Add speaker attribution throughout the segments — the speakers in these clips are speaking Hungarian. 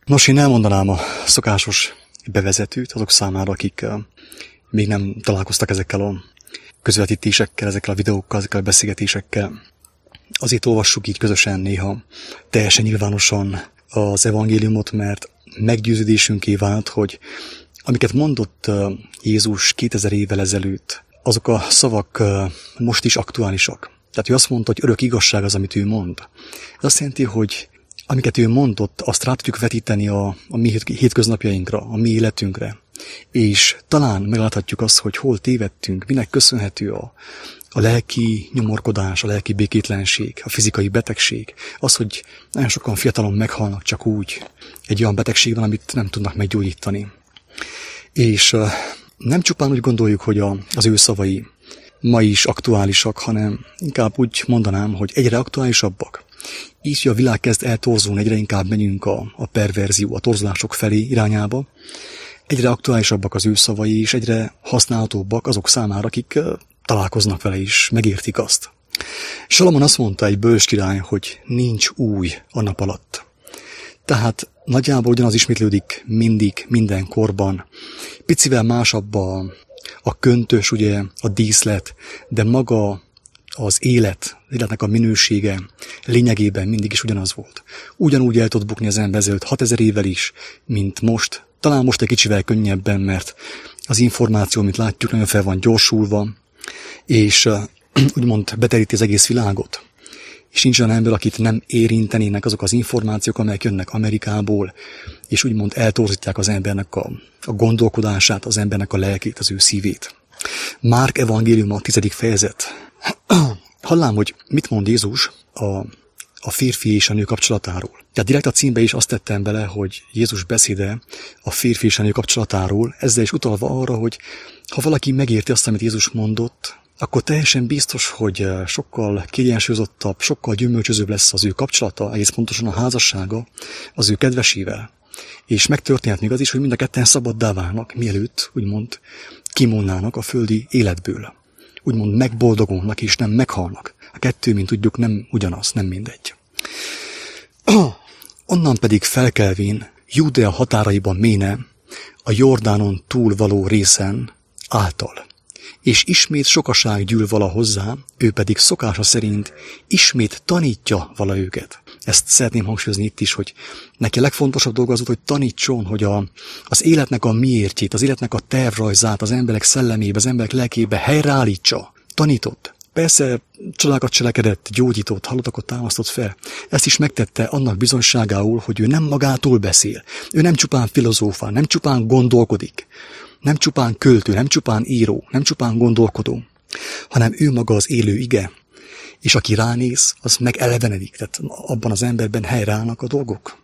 Speaker 1: Nos, én elmondanám a szokásos bevezetőt azok számára, akik még nem találkoztak ezekkel a közvetítésekkel, ezekkel a videókkal, ezekkel a beszélgetésekkel. Azért olvassuk így közösen néha teljesen nyilvánosan az evangéliumot, mert meggyőződésünké vált, hogy amiket mondott Jézus 2000 évvel ezelőtt, azok a szavak most is aktuálisak. Tehát ő azt mondta, hogy örök igazság az, amit ő mond. Ez azt jelenti, hogy amiket ő mondott, azt rá tudjuk vetíteni a mi hétköznapjainkra, a mi életünkre. És talán megláthatjuk azt, hogy hol tévedtünk, minek köszönhető a lelki nyomorkodás, a lelki békétlenség, a fizikai betegség. Az, hogy nagyon sokan fiatalon meghalnak csak úgy. Egy olyan betegség van, amit nem tudnak meggyógyítani. És nem csupán úgy gondoljuk, hogy az ő szavai ma is aktuálisak, hanem inkább úgy mondanám, hogy egyre aktuálisabbak. Így, hogy a világ kezd eltorzulni, egyre inkább menjünk a perverzió, a torzulások felé irányába. Egyre aktuálisabbak az ő szavai, és egyre használhatóbbak azok számára, akik találkoznak vele is, megértik azt. Salamon azt mondta, egy bölcs király, hogy nincs új a nap alatt. Tehát nagyjából ugyanaz ismétlődik mindig, minden korban. Picivel másabb a köntös, ugye, a díszlet, de maga az életnek a minősége lényegében mindig is ugyanaz volt. Ugyanúgy el tud bukni az ember ezelőtt 6000 évvel is, mint most. Talán most egy kicsivel könnyebben, mert az információ, amit látjuk, nagyon fel van gyorsulva, és úgymond beteríti az egész világot. És nincs olyan ember, akit nem érintenének azok az információk, amelyek jönnek Amerikából, és úgymond eltorzítják az embernek a gondolkodását, az embernek a lelkét, az ő szívét. Márk evangélium a 10. fejezet. Hallám, hogy mit mond Jézus a férfi és a nő kapcsolatáról. Tehát direkt a címbe is azt tettem bele, hogy Jézus beszéde a férfi és a nő kapcsolatáról, ezzel is utalva arra, hogy ha valaki megérti azt, amit Jézus mondott, akkor teljesen biztos, hogy sokkal kiegyensúlyozottabb, sokkal gyümölcsözőbb lesz az ő kapcsolata, egész pontosan a házassága az ő kedvesével. És megtörténhet még az is, hogy mind a ketten szabaddá válnak, mielőtt, úgymond, kimondnának a földi életből. Úgymond megboldogulnak és nem meghalnak. A kettő, mint tudjuk, nem ugyanaz, nem mindegy. Onnan pedig felkelvén Júdea határaiban méne a Jordánon túl való részen által. És ismét sokaság gyűl vala hozzá, ő pedig szokása szerint ismét tanítja vala őket. Ezt szeretném hangsúlyozni itt is, hogy neki a legfontosabb dolga az, hogy tanítson, hogy az életnek a miértjét, az életnek a tervrajzát az emberek szellemébe, az emberek lelkébe helyreállítsa. Tanított. Persze csodákat cselekedett, gyógyított, halottakat támasztott fel. Ezt is megtette annak bizonyságául, hogy ő nem magától beszél. Ő nem csupán filozófál, nem csupán gondolkodik, nem csupán költő, nem csupán író, nem csupán gondolkodó, hanem ő maga az élő ige. És aki ránéz, az megelevenedik. Tehát abban az emberben helyreállnak a dolgok.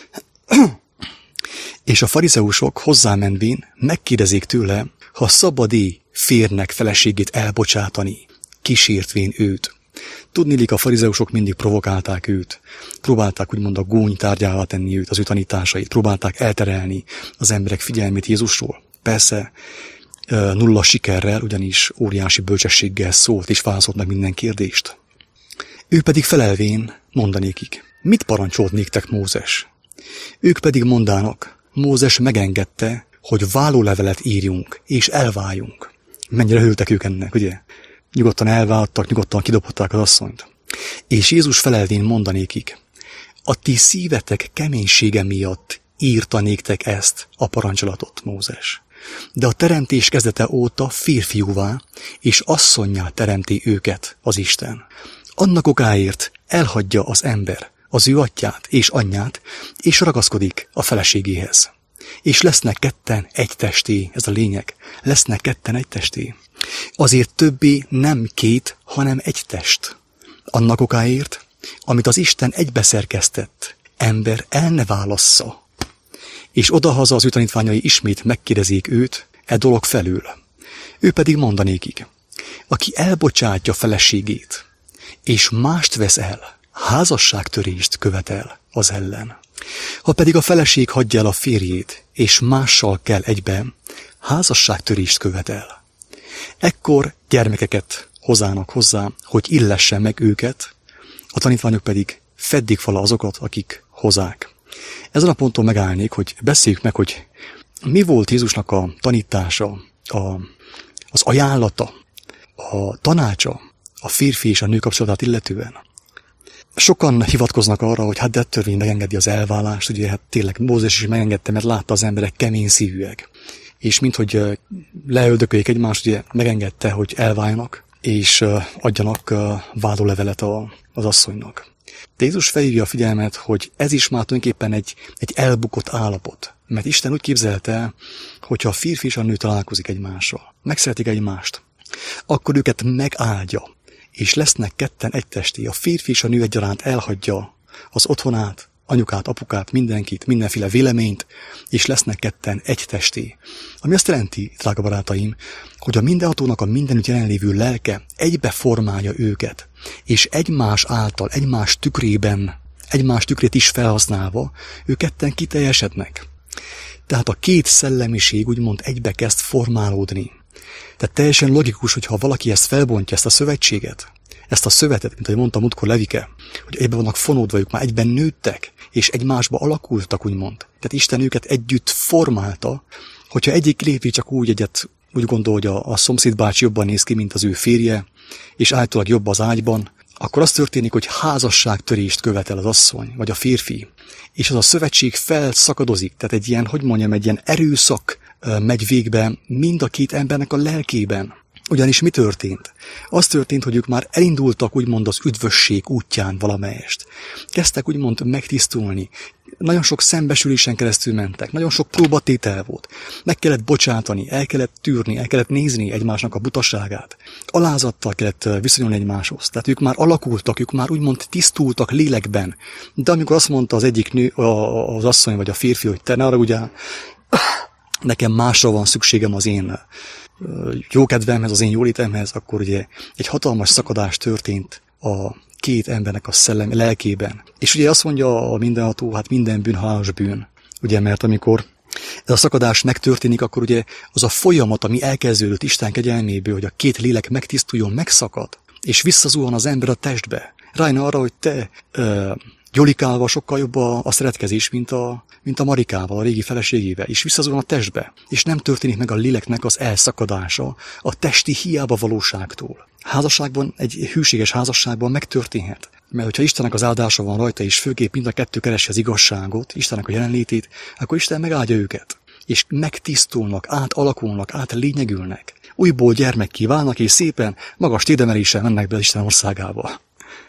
Speaker 1: És a farizeusok hozzámenvén megkérdezik tőle, ha szabad-e férnek feleségét elbocsátani, kísértvén őt. Tudniillik, a farizeusok mindig provokálták őt. Próbálták úgymond a gúny tárgyává tenni őt, az ő tanításait. Próbálták elterelni az emberek figyelmét Jézusról. Persze nulla sikerrel, ugyanis óriási bölcsességgel szólt és válaszolt meg minden kérdést. Ő pedig felelvén mondanékik, mit parancsolt néktek Mózes? Ők pedig mondának, Mózes megengedte, hogy vállólevelet írjunk és elváljunk. Mennyire hűltek ők ennek, ugye? Nyugodtan elváltak, nyugodtan kidobhatták az asszonyt. És Jézus felelvén mondanékik, a ti szívetek keménysége miatt írta néktek ezt a parancsolatot, Mózes. De a teremtés kezdete óta férfiúvá és asszonnyá teremti őket az Isten. Annak okáért elhagyja az ember az ő atyját és anyját, és ragaszkodik a feleségéhez. És lesznek ketten egy testé, ez a lényeg, lesznek ketten egy testé. Azért többé nem két, hanem egy test. Annak okáért, amit az Isten egybeszerkesztett, ember el ne válassza. És odahaza az ő tanítványai ismét megkérdezik őt e dolog felül. Ő pedig mondanékik, aki elbocsátja feleségét, és mást vesz el, házasságtörést követel az ellen. Ha pedig a feleség hagyja el a férjét, és mással kell egyben, házasságtörést követel. Ekkor gyermekeket hozzának hozzá, hogy illesse meg őket, a tanítványok pedig feddik vala azokat, akik hozák. Ezen a ponton megállnék, hogy beszéljük meg, hogy mi volt Jézusnak a tanítása, az ajánlata, a tanácsa a férfi és a nő kapcsolatát illetően. Sokan hivatkoznak arra, hogy hát de törvény megengedi az elválást, ugye hát tényleg Mózes is megengedte, mert látta az emberek kemény szívűek. És minthogy leöldököljék egymást, ugye megengedte, hogy elváljanak, és adjanak vádólevelet az asszonynak. De Jézus felhívja a figyelmet, hogy ez is már tulajdonképpen egy elbukott állapot. Mert Isten úgy képzelte, hogyha a férfi és a nő találkozik egymással, megszeretik egymást, akkor őket megáldja, és lesznek ketten egytesté. A férfi és a nő egyaránt elhagyja az otthonát, anyukát, apukát, mindenkit, mindenféle véleményt, és lesznek ketten egytesté. Ami azt jelenti, drága barátaim, hogy a mindenhatónak a mindenütt jelenlévő lelke egybe formálja őket, és egymás által, egymás tükrét is felhasználva, ők ketten kiteljesednek. Tehát a két szellemiség úgymond egybe kezd formálódni. Tehát teljesen logikus, hogyha valaki ezt felbontja, ezt a szövetséget, ezt a szövetet, mint ahogy mondta múltkor Levike, hogy egyben vannak fonódva, ők már egyben nőttek, és egymásba alakultak, úgymond. Tehát Isten őket együtt formálta, hogyha egyik lépé csak úgy gondol, hogy a szomszéd bácsi jobban néz ki, mint az ő férje, és általában jobb az ágyban, akkor az történik, hogy házasságtörést követel az asszony, vagy a férfi, és az a szövetség felszakadozik, tehát egy ilyen erőszak megy végbe mind a két embernek a lelkében. Ugyanis mi történt? Az történt, hogy ők már elindultak úgymond az üdvösség útján valamelyest. Kezdtek úgymond megtisztulni. Nagyon sok szembesülésen keresztül mentek, nagyon sok próbatétel volt. Meg kellett bocsátani, el kellett tűrni, el kellett nézni egymásnak a butaságát. Alázattal kellett viszonyulni egymáshoz. Tehát ők már alakultak, ők már úgymond tisztultak lélekben. De amikor azt mondta az egyik nő, az asszony vagy a férfi, hogy te ne haragudjál, nekem másra van szükségem az én jókedvemhez, az én jólétemhez, akkor ugye egy hatalmas szakadás történt a két embernek a szellem lelkében. És ugye azt mondja a mindenható, hát minden bűn halálos bűn. Ugye, mert amikor ez a szakadás megtörténik, akkor ugye az a folyamat, ami elkezdődött Isten kegyelméből, hogy a két lélek megtisztuljon, megszakad, és visszazuhan az ember a testbe. Rájön arra, hogy te Jolikával sokkal jobb a szeretkezés, mint a Marikával, a régi feleségével, és visszazuhan a testbe, és nem történik meg a léleknek az elszakadása a testi hiába valóságtól. Házasságban, egy hűséges házasságban megtörténhet. Mert hogyha Istennek az áldása van rajta, és főképp mind a kettő keresi az igazságot, Istennek a jelenlétét, akkor Isten megáldja őket, és megtisztulnak, átalakulnak, átlényegülnek. Újból gyermekké válnak, és szépen magas tétemeléssel mennek be Isten országába.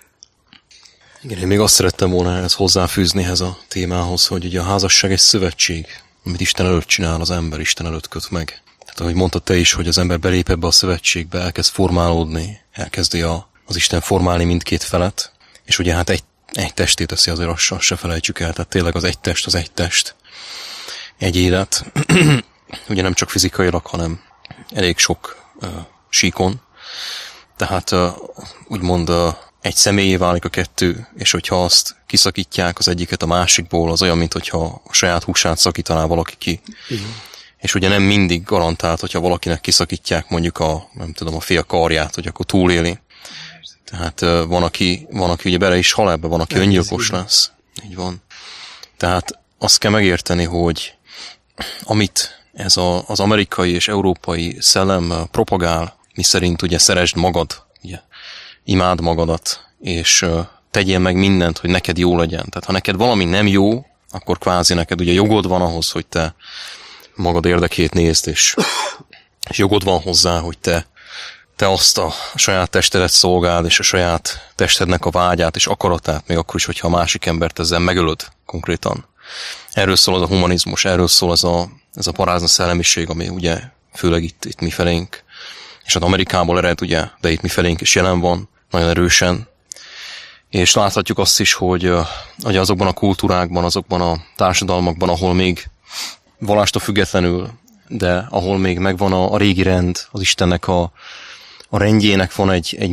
Speaker 2: Igen, én még azt szerettem volna ehhez hozzáfűzni ehhez a témához, hogy ugye a házasság egy szövetség, amit Isten előtt csinál az ember, Isten előtt köt meg. Tehát ahogy mondtad te is, hogy az ember belép ebbe a szövetségbe, elkezd formálódni, elkezdi az Isten formálni mindkét felet, és ugye hát egy testé teszi, azért azt se felejtsük el, tehát tényleg az egy test, egy élet, ugye nem csak fizikailag, hanem elég sok síkon, tehát úgymond egy személyé válik a kettő, és hogyha azt kiszakítják az egyiket a másikból, az olyan, mint hogyha a saját húsát szakítaná valaki ki. Igen. És ugye nem mindig garantált, hogyha valakinek kiszakítják mondjuk a fél karját, hogy akkor túléli. Tehát van, aki ugye bele is hal ebbe, van, aki öngyilkos lesz. Így van. Tehát azt kell megérteni, hogy amit ez az amerikai és európai szellem propagál, miszerint ugye szeresd magad, ugye, imád magadat, és tegyél meg mindent, hogy neked jó legyen. Tehát ha neked valami nem jó, akkor kvázi neked ugye jogod van ahhoz, hogy te magad érdekét nézd, és jogod van hozzá, hogy te azt a saját testedet szolgáld, és a saját testednek a vágyát és akaratát, még akkor is, hogyha a másik embert ezzel megölöd konkrétan. Erről szól az a humanizmus, erről szól ez a parázna szellemiség, ami ugye főleg itt mi felénk, és az Amerikából ered, ugye, de itt mi felénk is jelen van, nagyon erősen. És láthatjuk azt is, hogy azokban a kultúrákban, azokban a társadalmakban, ahol még vallástól függetlenül, de ahol még megvan a régi rend, az Istennek a rendjének van egy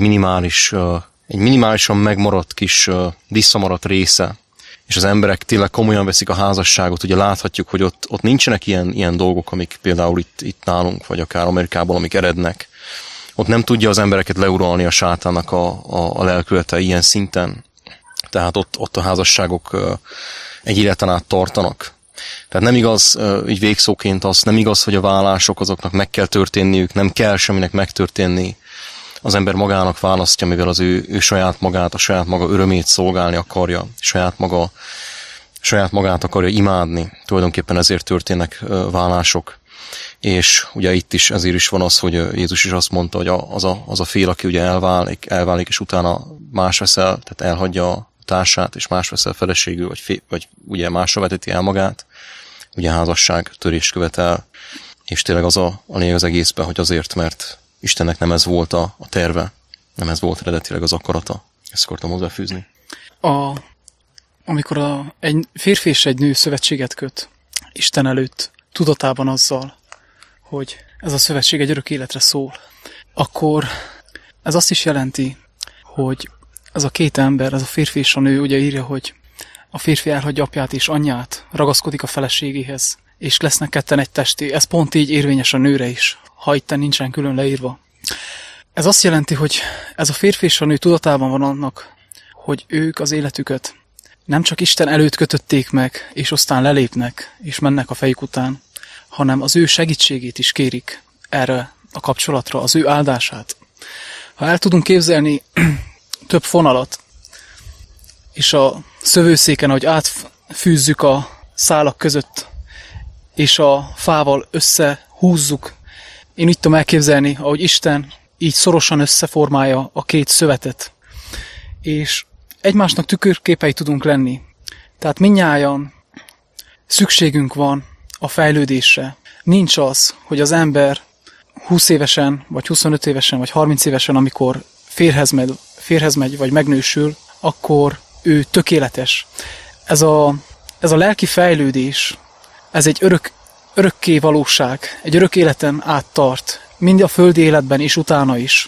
Speaker 2: minimálisan megmaradt kis visszamaradt része, és az emberek tényleg komolyan veszik a házasságot, ugye láthatjuk, hogy ott nincsenek ilyen dolgok, amik például itt nálunk, vagy akár Amerikában, amik erednek. Ott nem tudja az embereket leuralni a sátánnak a lelkülete ilyen szinten. Tehát ott a házasságok egy életen át tartanak. Tehát nem igaz, így végszóként az, nem igaz, hogy a vállások azoknak meg kell történniük, nem kell semminek megtörténni. Az ember magának választja, mivel az ő saját magát, a saját maga örömét szolgálni akarja, saját magát akarja imádni. Tulajdonképpen ezért történnek vállások. És ugye itt is ezért is van az, hogy Jézus is azt mondta, hogy az a fél, aki ugye elválik, és utána más veszel, tehát elhagyja a társát, és más veszel feleségül, vagy ugye másra veteti el magát, ugye házasság törést követel, és tényleg az a lényeg az egészben, hogy azért, mert Istennek nem ez volt a terve, nem ez volt eredetileg az akarata. Ezt akartam hozzáfűzni.
Speaker 3: Amikor egy férfi és egy nő szövetséget köt Isten előtt, tudatában azzal, hogy ez a szövetség egy örök életre szól, akkor ez azt is jelenti, hogy ez a két ember, ez a férfi és a nő, ugye írja, hogy a férfi elhagyja apját és anyját, ragaszkodik a feleségéhez, és lesznek ketten egy testé. Ez pont így érvényes a nőre is, ha itten nincsen külön leírva. Ez azt jelenti, hogy ez a férfi és a nő tudatában van annak, hogy ők az életüket nem csak Isten előtt kötötték meg, és aztán lelépnek, és mennek a fejük után, hanem az ő segítségét is kérik erre a kapcsolatra, az ő áldását. Ha el tudunk képzelni több fonalat, és a szövőszéken, ahogy átfűzzük a szálak között, és a fával összehúzzuk, én így tudom elképzelni, ahogy Isten így szorosan összeformálja a két szövetet, és egymásnak tükörképei tudunk lenni. Tehát mindnyájan szükségünk van a fejlődésre. Nincs az, hogy az ember 20 évesen, vagy 25 évesen, vagy 30 évesen, amikor férhez megy, vagy megnősül, akkor ő tökéletes. Ez a lelki fejlődés, ez egy örökké valóság, egy örök életen át tart, mind a földi életben és utána is.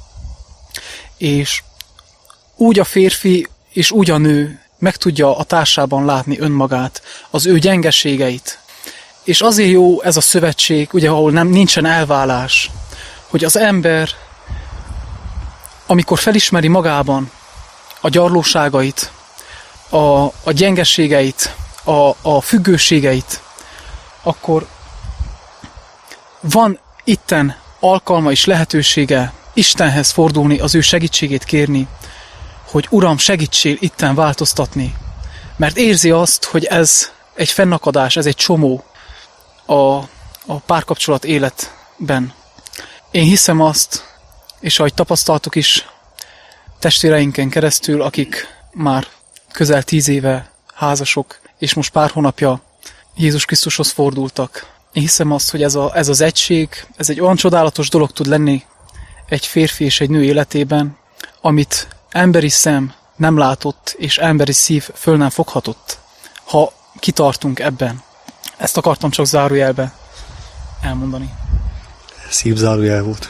Speaker 3: És úgy a férfi és úgy a nő meg tudja a társában látni önmagát, az ő gyengeségeit. És azért jó ez a szövetség, ugye, ahol nincsen elválás, hogy az ember, amikor felismeri magában a gyarlóságait, a gyengeségeit, a függőségeit, akkor van itten alkalma és lehetősége Istenhez fordulni, az ő segítségét kérni, hogy Uram, segítsél itten változtatni. Mert érzi azt, hogy ez egy fennakadás, ez egy csomó a párkapcsolat életben. Én hiszem azt, és ahogy tapasztaltuk is testvéreinken keresztül, akik már közel 10 éve házasok, és most pár hónapja Jézus Krisztushoz fordultak. Én hiszem azt, hogy ez az egység, ez egy olyan csodálatos dolog tud lenni egy férfi és egy nő életében, amit emberi szem nem látott, és emberi szív föl nem foghatott, ha kitartunk ebben. Ezt akartam csak zárójelbe elmondani.
Speaker 1: Szép zárójel volt.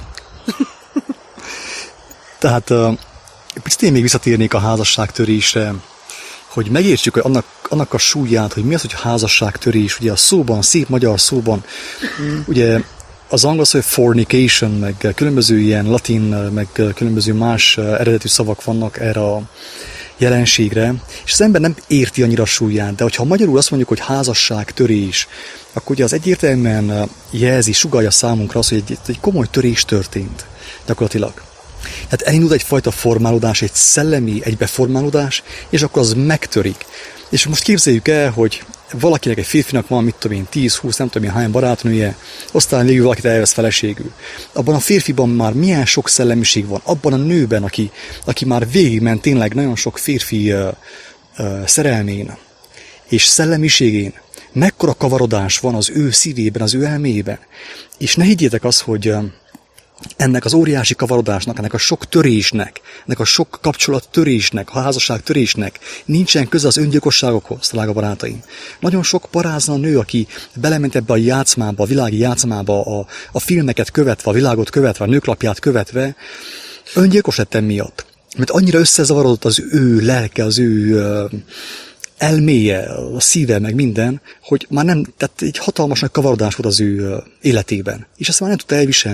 Speaker 1: Tehát picit én még visszatérnék a házasságtörésre, hogy megértsük hogy annak a súlyát, hogy mi az, hogy házasságtörés, ugye a szóban, szép magyar szóban, ugye az angol szó, hogy fornication, meg különböző ilyen latin, meg különböző más eredetű szavak vannak erre a jelenségre, és az ember nem érti annyira súlyát, de hogyha magyarul azt mondjuk, hogy házasságtörés, akkor ugye az egyértelműen jelzi, sugallja számunkra az, hogy egy komoly törés történt gyakorlatilag. Tehát elindult egyfajta formálódás, egy szellemi egybeformálódás, és akkor az megtörik. És most képzeljük el, hogy valakinek, egy férfinak van, mit tudom én, 10-20, nem tudom én hány barátnője, aztán végül valakit elvesz feleségül. Abban a férfiban már milyen sok szellemiség van, abban a nőben, aki már végigment tényleg nagyon sok férfi szerelmén és szellemiségén, mekkora kavarodás van az ő szívében, az ő elméjében. És ne higgyétek azt, hogy ennek az óriási kavarodásnak, ennek a sok törésnek, ennek a sok kapcsolat törésnek, a házasság törésnek nincsen köze az öngyilkosságokhoz, drága barátaim. Nagyon sok parázna nő, aki belement ebbe a játszmába, a világi játszmába, a filmeket követve, a világot követve, a nőklapját követve, öngyilkos lett emiatt. Mert annyira összezavarodott az ő lelke, az ő elméje, a szíve, meg minden, hogy már nem, tehát egy hatalmas nagy kavarodás volt az ő életében. És ezt már nem tudta elviselni.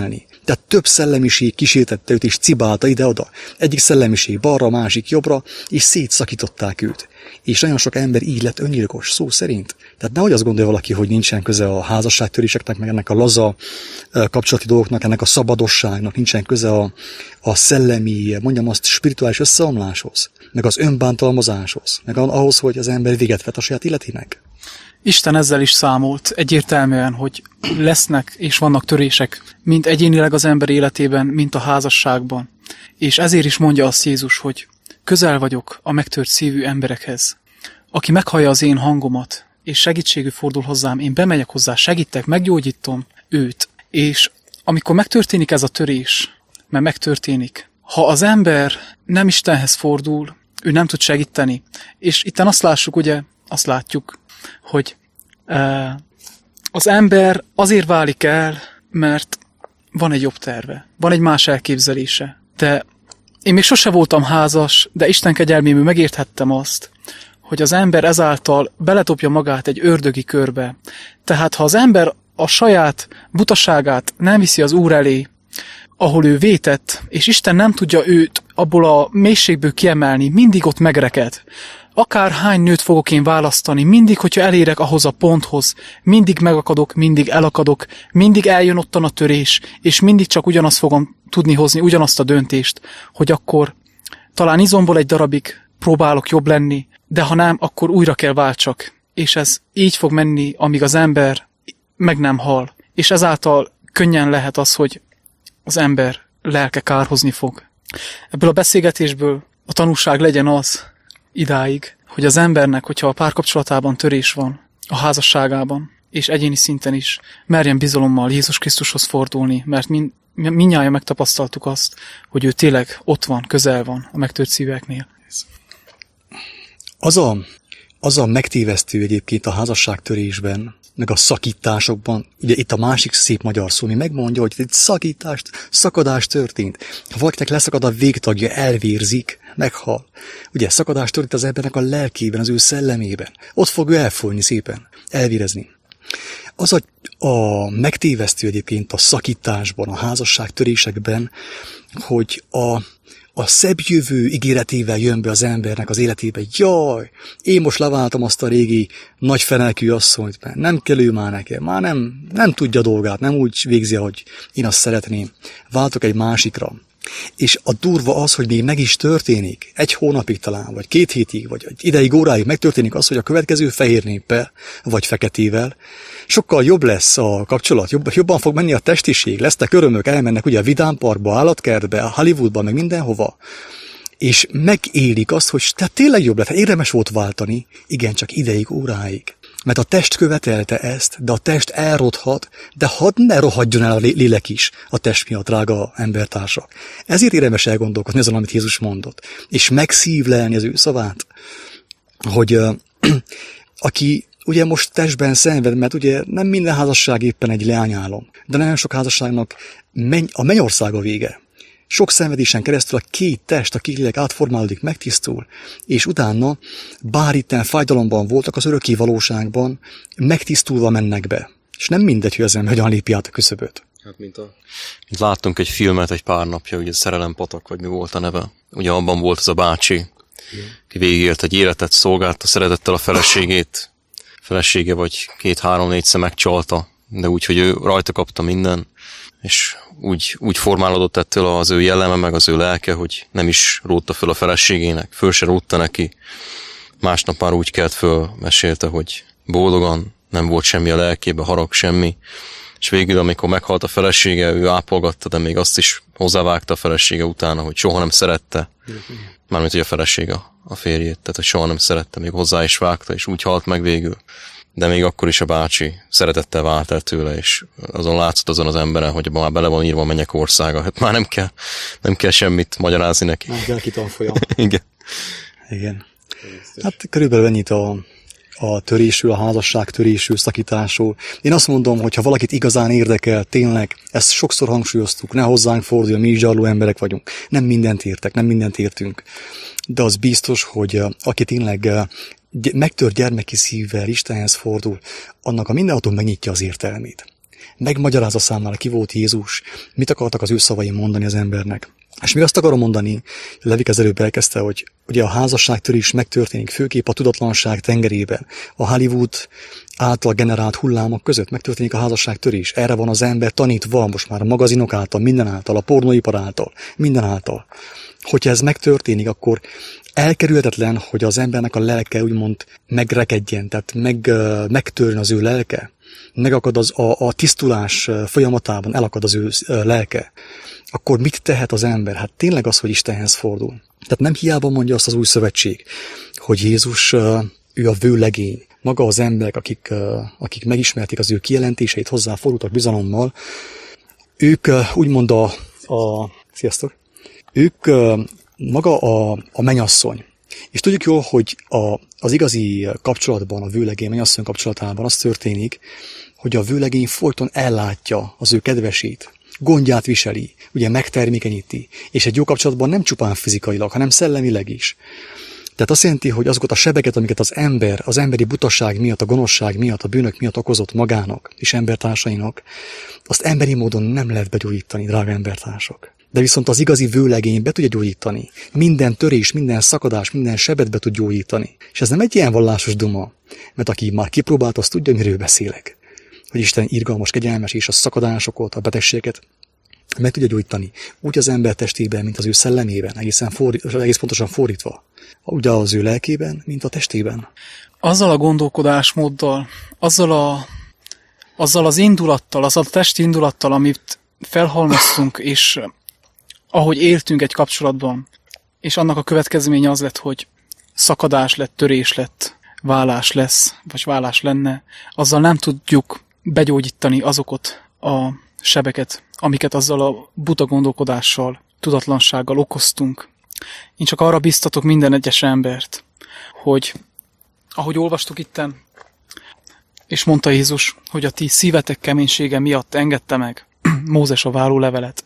Speaker 1: Tehát több szellemiség kísértette őt és cibálta ide-oda. Egyik szellemiség balra, másik jobbra, és szétszakították őt. És nagyon sok ember így lett öngyilkos, szó szerint. Tehát nehogy azt gondolja valaki, hogy nincsen köze a házasságtöréseknek, meg ennek a laza kapcsolati dolgoknak, ennek a szabadosságnak, nincsen köze a szellemi, mondjam azt, spirituális összeomláshoz, meg az önbántalmazáshoz, meg ahhoz, hogy az ember véget vet a saját életének.
Speaker 3: Isten ezzel is számolt egyértelműen, hogy lesznek és vannak törések, mind egyénileg az ember életében, mint a házasságban. És ezért is mondja azt Jézus, hogy közel vagyok a megtört szívű emberekhez. Aki meghallja az én hangomat, és segítségül fordul hozzám, én bemegyek hozzá, segítek, meggyógyítom őt. És amikor megtörténik ez a törés, mert megtörténik, ha az ember nem Istenhez fordul, ő nem tud segíteni. És itten azt lássuk, ugye, azt látjuk, hogy az ember azért válik el, mert van egy jobb terve, van egy más elképzelése. De én még sose voltam házas, de Isten kegyelméből megérthettem azt, hogy az ember ezáltal beledobja magát egy ördögi körbe. Tehát ha az ember a saját butaságát nem viszi az Úr elé, ahol ő vétett, és Isten nem tudja őt abból a mélységből kiemelni, mindig ott megreked. Akár hány nőt fogok én választani, mindig, hogyha elérek ahhoz a ponthoz, mindig megakadok, mindig elakadok, mindig eljön ottan a törés, és mindig csak ugyanazt fogom tudni hozni, ugyanazt a döntést, hogy akkor talán izomból egy darabig próbálok jobb lenni, de ha nem, akkor újra kell váltsak. És ez így fog menni, amíg az ember meg nem hal. És ezáltal könnyen lehet az, hogy az ember lelke kárhozni fog. Ebből a beszélgetésből a tanúság legyen az idáig, hogy az embernek, hogyha a párkapcsolatában törés van, a házasságában, és egyéni szinten is, merjen bizalommal Jézus Krisztushoz fordulni, mert mindnyájan megtapasztaltuk azt, hogy ő tényleg ott van, közel van a megtört szíveknél.
Speaker 1: Az a megtévesztő egyébként a házasságtörésben, meg a szakításokban, ugye itt a másik szép magyar szó, mi megmondja, hogy egy szakadás történt. Ha valakinek leszakad a végtagja, elvérzik, meghal. Ugye szakadás történt az embernek a lelkében, az ő szellemében. Ott fog ő elfolyni szépen, elvérezni. Az a megtévesztő egyébként a szakításban, a házasságtörésekben, hogy a szebb jövő ígéretével jön be az embernek az életébe. Jaj, én most leváltam azt a régi nagy fenelkű asszonyt, mert nem kell ő már nekem, már nem tudja a dolgát, nem úgy végzi, ahogy én azt szeretném. Váltok egy másikra. És a durva az, hogy még meg is történik, 1 hónapig talán, vagy 2 hétig, vagy egy ideig, óráig megtörténik az, hogy a következő fehér néppel, vagy feketével, sokkal jobb lesz a kapcsolat, jobban fog menni a testiség, lesznek örömök, elmennek ugye a vidámparkba, állatkertbe, a Hollywoodba, meg mindenhova, és megélik azt, hogy tehát tényleg jobb lett, érdemes volt váltani, igen, csak ideig, óráig. Mert a test követelte ezt, de a test elrothat, de hadd ne rohadjon el a lélek is a test miatt, drága embertársak. Ezért érdemes elgondolkodni azon, amit Jézus mondott, és megszívlelni az ő szavát, hogy aki ugye most testben szenved, mert ugye nem minden házasság éppen egy leányálom, de nagyon sok házasságnak a mennyország a vége. Sok szenvedésen keresztül a 2 test, a 2 lélek átformálódik, megtisztul, és utána, bár itten fájdalomban voltak, az örökké valóságban megtisztulva mennek be. És nem mindegy, hogy az ember hogyan lépi át a küszöböt.
Speaker 2: Hát mint láttunk egy filmet egy pár napja, ugye Szerelempatak, vagy mi volt a neve. Ugye abban volt az a bácsi, aki végigélt egy életet, szolgálta szeretettel a felesége vagy 2-3-4-szer megcsalta, de úgy, hogy ő rajta kapta minden, és úgy formálódott ettől az ő jelleme, meg az ő lelke, hogy nem is rótta föl a feleségének, föl se rótta neki. Másnap már úgy kelt föl, mesélte, hogy boldogan, nem volt semmi a lelkébe, harag, semmi. És végül, amikor meghalt a felesége, ő ápolgatta, de még azt is hozzávágta a felesége utána, hogy soha nem szerette. Mármint, hogy a felesége a férjét, tehát hogy soha nem szerette, még hozzá is vágta, és úgy halt meg végül. De még akkor is a bácsi szeretettel vált el tőle, és azon látszott azon az emberen, hogy már bele van írva a mennyek országa. Hát már nem kell semmit magyarázni neki.
Speaker 1: Nem kell kitanfolyam.
Speaker 2: Igen.
Speaker 1: Hát körülbelül ennyit a törésről, a házasság törésről, szakításról. Én azt mondom, hogy ha valakit igazán érdekel, tényleg, ezt sokszor hangsúlyoztuk, ne hozzánk forduljon, mi is zsarló emberek vagyunk. Nem mindent értek, nem mindent értünk. De az biztos, hogy aki tényleg megtört gyermeki szívvel Istenhez fordul, annak a mindenható megnyitja az értelmét. megmagyarázza számára, ki volt Jézus, mit akartak az ő szavai mondani az embernek. És még azt akarom mondani, Levik az előbb elkezdte, hogy ugye a házasságtörés megtörténik, főképp a tudatlanság tengerében. A Hollywood által generált hullámok között megtörténik a házasságtörés. Erre van az ember tanítva most már a magazinok által, minden által, a pornóipar által, minden által. Hogyha ez megtörténik, akkor elkerülhetetlen, hogy az embernek a lelke úgymond megrekedjen, tehát megtörjön az ő lelke. Megakad a tisztulás folyamatában, elakad az ő lelke. Akkor mit tehet az ember? Hát tényleg az, hogy Istenhez fordul. Tehát nem hiába mondja azt az új szövetség, hogy Jézus, ő a vőlegény. Maga az emberek, akik megismerték az ő kijelentéseit, hozzáfordultak bizalommal, ők úgymond sziasztok! Ők maga a mennyasszony. És tudjuk jól, hogy az igazi kapcsolatban, a vőlegény mennyasszony kapcsolatában az történik, hogy a vőlegény folyton ellátja az ő kedvesét, gondját viseli, ugye megtermékenyíti, és egy jó kapcsolatban nem csupán fizikailag, hanem szellemileg is. Tehát azt jelenti, hogy azokat a sebeket, amiket az emberi butaság miatt, a gonoszság miatt, a bűnök miatt okozott magának és embertársainak, azt emberi módon nem lehet begyógyítani, drága embertársak. De viszont az igazi vőlegény be tudja gyógyítani. Minden törés, minden szakadás, minden sebet be tud gyógyítani. És ez nem egy ilyen vallásos duma, mert aki már kipróbált, az tudja, miről beszélek. Hogy Isten irgalmas, kegyelmes, és a szakadásokat, a betegségeket meg tudja gyógyítani. Úgy az ember testében, mint az ő szellemében, egész pontosan fordítva. Úgy az ő lelkében, mint a testében.
Speaker 3: Azzal a gondolkodásmóddal, azzal az indulattal, azzal a testi indulattal, amit felhalmoztunk, és ahogy éltünk egy kapcsolatban, és annak a következménye az lett, hogy szakadás lett, törés lett, válás lesz, vagy válás lenne, azzal nem tudjuk begyógyítani azokat a sebeket, amiket azzal a buta gondolkodással, tudatlansággal okoztunk. Én csak arra biztatok minden egyes embert, hogy ahogy olvastuk itten, és mondta Jézus, hogy a ti szívetek keménysége miatt engedte meg Mózes a vállólevelet.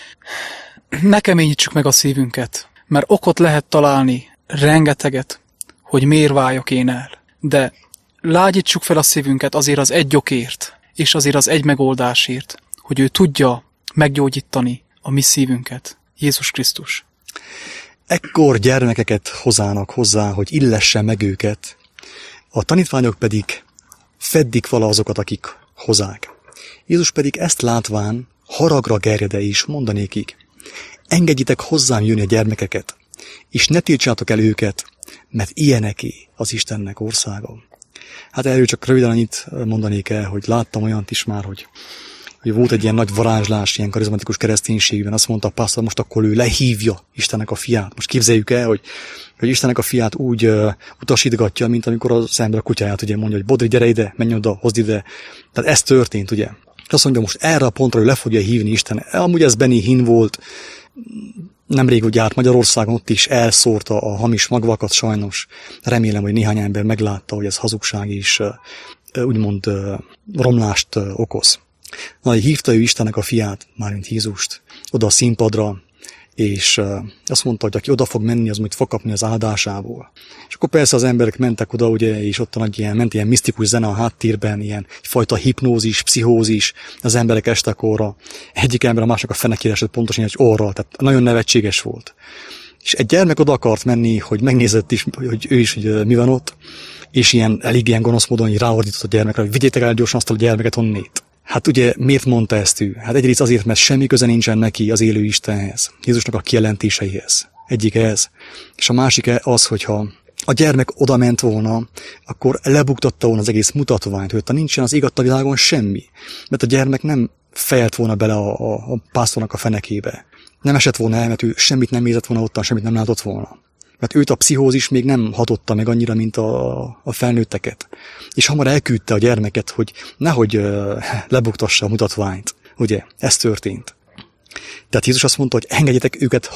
Speaker 3: Ne keményítsük meg a szívünket, mert okot lehet találni rengeteget, hogy miért váljak én el. De lágyítsuk fel a szívünket azért az egy okért, és azért az egy megoldásért, hogy ő tudja meggyógyítani a mi szívünket, Jézus Krisztus.
Speaker 1: Ekkor gyermekeket hozzának hozzá, hogy illesse meg őket, a tanítványok pedig feddik vala azokat, akik hozzák. Jézus pedig ezt látván haragra gerjede is mondanékik: engedjitek hozzám jönni a gyermekeket, és ne tiltsátok el őket, mert ilyeneké az Istennek országa. Hát erről csak röviden annyit mondanék el, hogy láttam olyant is már, hogy volt egy ilyen nagy varázslás, ilyen karizmatikus kereszténységben, azt mondta a pásztor, most akkor ő lehívja Istennek a fiát. Most képzeljük el, hogy Istennek a fiát úgy utasítgatja, mint amikor az ember a kutyáját ugye mondja, hogy Bodri, gyere ide, menj oda, hozd ide. Tehát ez történt, ugye. Azt mondja, most erre a pontra ő le fogja hívni Isten. Amúgy ez Benny Hinn volt, nemrég úgy járt Magyarországon, ott is elszórta a hamis magvakat sajnos. Remélem, hogy néhány ember meglátta, hogy ez hazugság és úgymond romlást okoz. Na, hívta ő Istennek a fiát, mármint Jézust, oda a színpadra, és azt mondta, hogy aki oda fog menni, az majd fog kapni az áldásából. És akkor persze az emberek mentek oda, ugye, és ott ment ilyen misztikus zene a háttérben, ilyen egyfajta hipnózis, pszichózis, az emberek estek orra. Egyik ember a mások a fenekére esett pontosan egy orral, tehát nagyon nevetséges volt. És egy gyermek oda akart menni, hogy megnézett is, hogy ő is, hogy mi van ott, és elég ilyen gonosz módon ráordított a gyermekre, hogy vigyétek el gyorsan azt a gyermeket onnét. Hát ugye miért mondta ezt ő? Hát egyrészt azért, mert semmi köze nincsen neki az élő Istenhez, Jézusnak a kijelentéseihez. Egyik ez. És a másik az, hogyha a gyermek oda ment volna, akkor lebuktatta volna az egész mutatványt, hogy nincsen az ég a világon semmi. Mert a gyermek nem fejelt volna bele a pásztornak a fenekébe. Nem esett volna el, mert ő semmit nem nézett volna ottan, semmit nem látott volna. Mert őt a pszichózis még nem hatotta meg annyira, mint a felnőtteket. És hamar elküldte a gyermeket, hogy nehogy lebuktassa a mutatványt. Ugye, ez történt. Tehát Jézus azt mondta, hogy engedjetek őket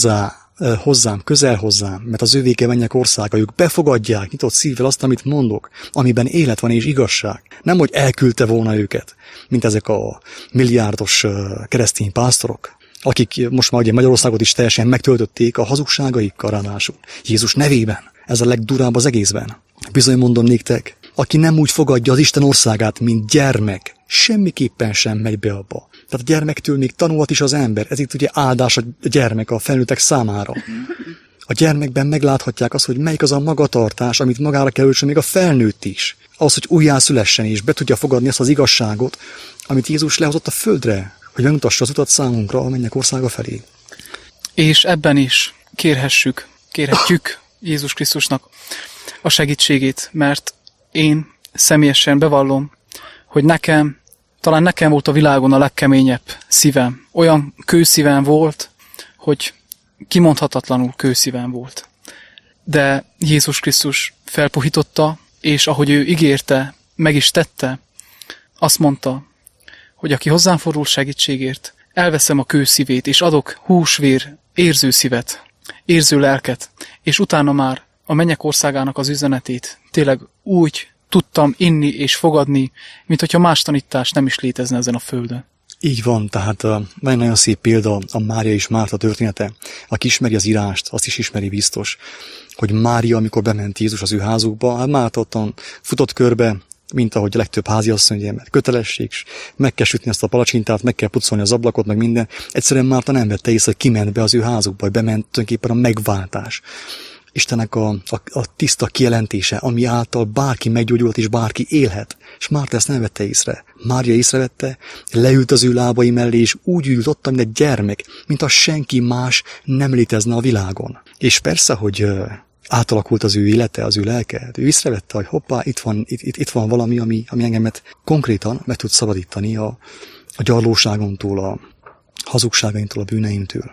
Speaker 1: hozzám, közel hozzám, mert az ővéke mennyek országa, ők befogadják nyitott szívvel azt, amit mondok, amiben élet van és igazság. Nem, hogy elküldte volna őket, mint ezek a milliárdos keresztény pásztorok, akik most már ugye Magyarországot is teljesen megtöltötték a hazugságaikkal ráadásul. Jézus nevében. Ez a legdurább az egészben. Bizony mondom néktek, aki nem úgy fogadja az Isten országát, mint gyermek, semmiképpen sem megy be abba. Tehát a gyermektől még tanulhat is az ember, ez itt ugye áldás a gyermek a felnőttek számára. A gyermekben megláthatják azt, hogy melyik az a magatartás, amit magára kell öltsön még a felnőtt is. Ahhoz, hogy újjászülessen és be tudja fogadni ezt az igazságot, amit Jézus lehozott a földre, hogy megmutassa az utat számunkra a mennyek országa felé.
Speaker 3: És ebben is kérhetjük Jézus Krisztusnak a segítségét, mert én személyesen bevallom, hogy talán nekem volt a világon a legkeményebb szívem. Olyan kőszívem volt, hogy kimondhatatlanul kőszívem volt. De Jézus Krisztus felpuhította, és ahogy ő ígérte, meg is tette, azt mondta, hogy aki hozzám fordul segítségért, elveszem a kőszívét, és adok húsvér, érző szívet, érző lelket, és utána már a mennyek országának az üzenetét tényleg úgy tudtam inni és fogadni, mint hogyha más tanítás nem is létezne ezen a földön.
Speaker 1: Így van, tehát nagyon szép példa a Mária és Márta története. Aki ismeri az írást, azt is ismeri biztos, hogy Mária, amikor bement Jézus az ő házukba, hát Márta ottan futott körbe, mint ahogy a legtöbb háziasszony, ugye, mert kötelesség, meg kell sütni azt a palacsintát, meg kell pucolni az ablakot, meg minden. Egyszerűen Márta nem vette észre, hogy kiment be az ő házukba, hogy bement tulajdonképpen a megváltás. Istennek a tiszta kijelentése, ami által bárki meggyógyult és bárki élhet. És Márta ezt nem vette észre. Mária észrevette, leült az ő lábai mellé, és úgy ült ott, mint egy gyermek, mint ha senki más nem létezne a világon. És persze, hogy átalakult az ő élete, az ő lelke. Ő észrevette, hogy hoppá, itt van valami, ami engemet konkrétan meg tud szabadítani a gyarlóságomtól, a hazugságaimtól, a bűneimtől.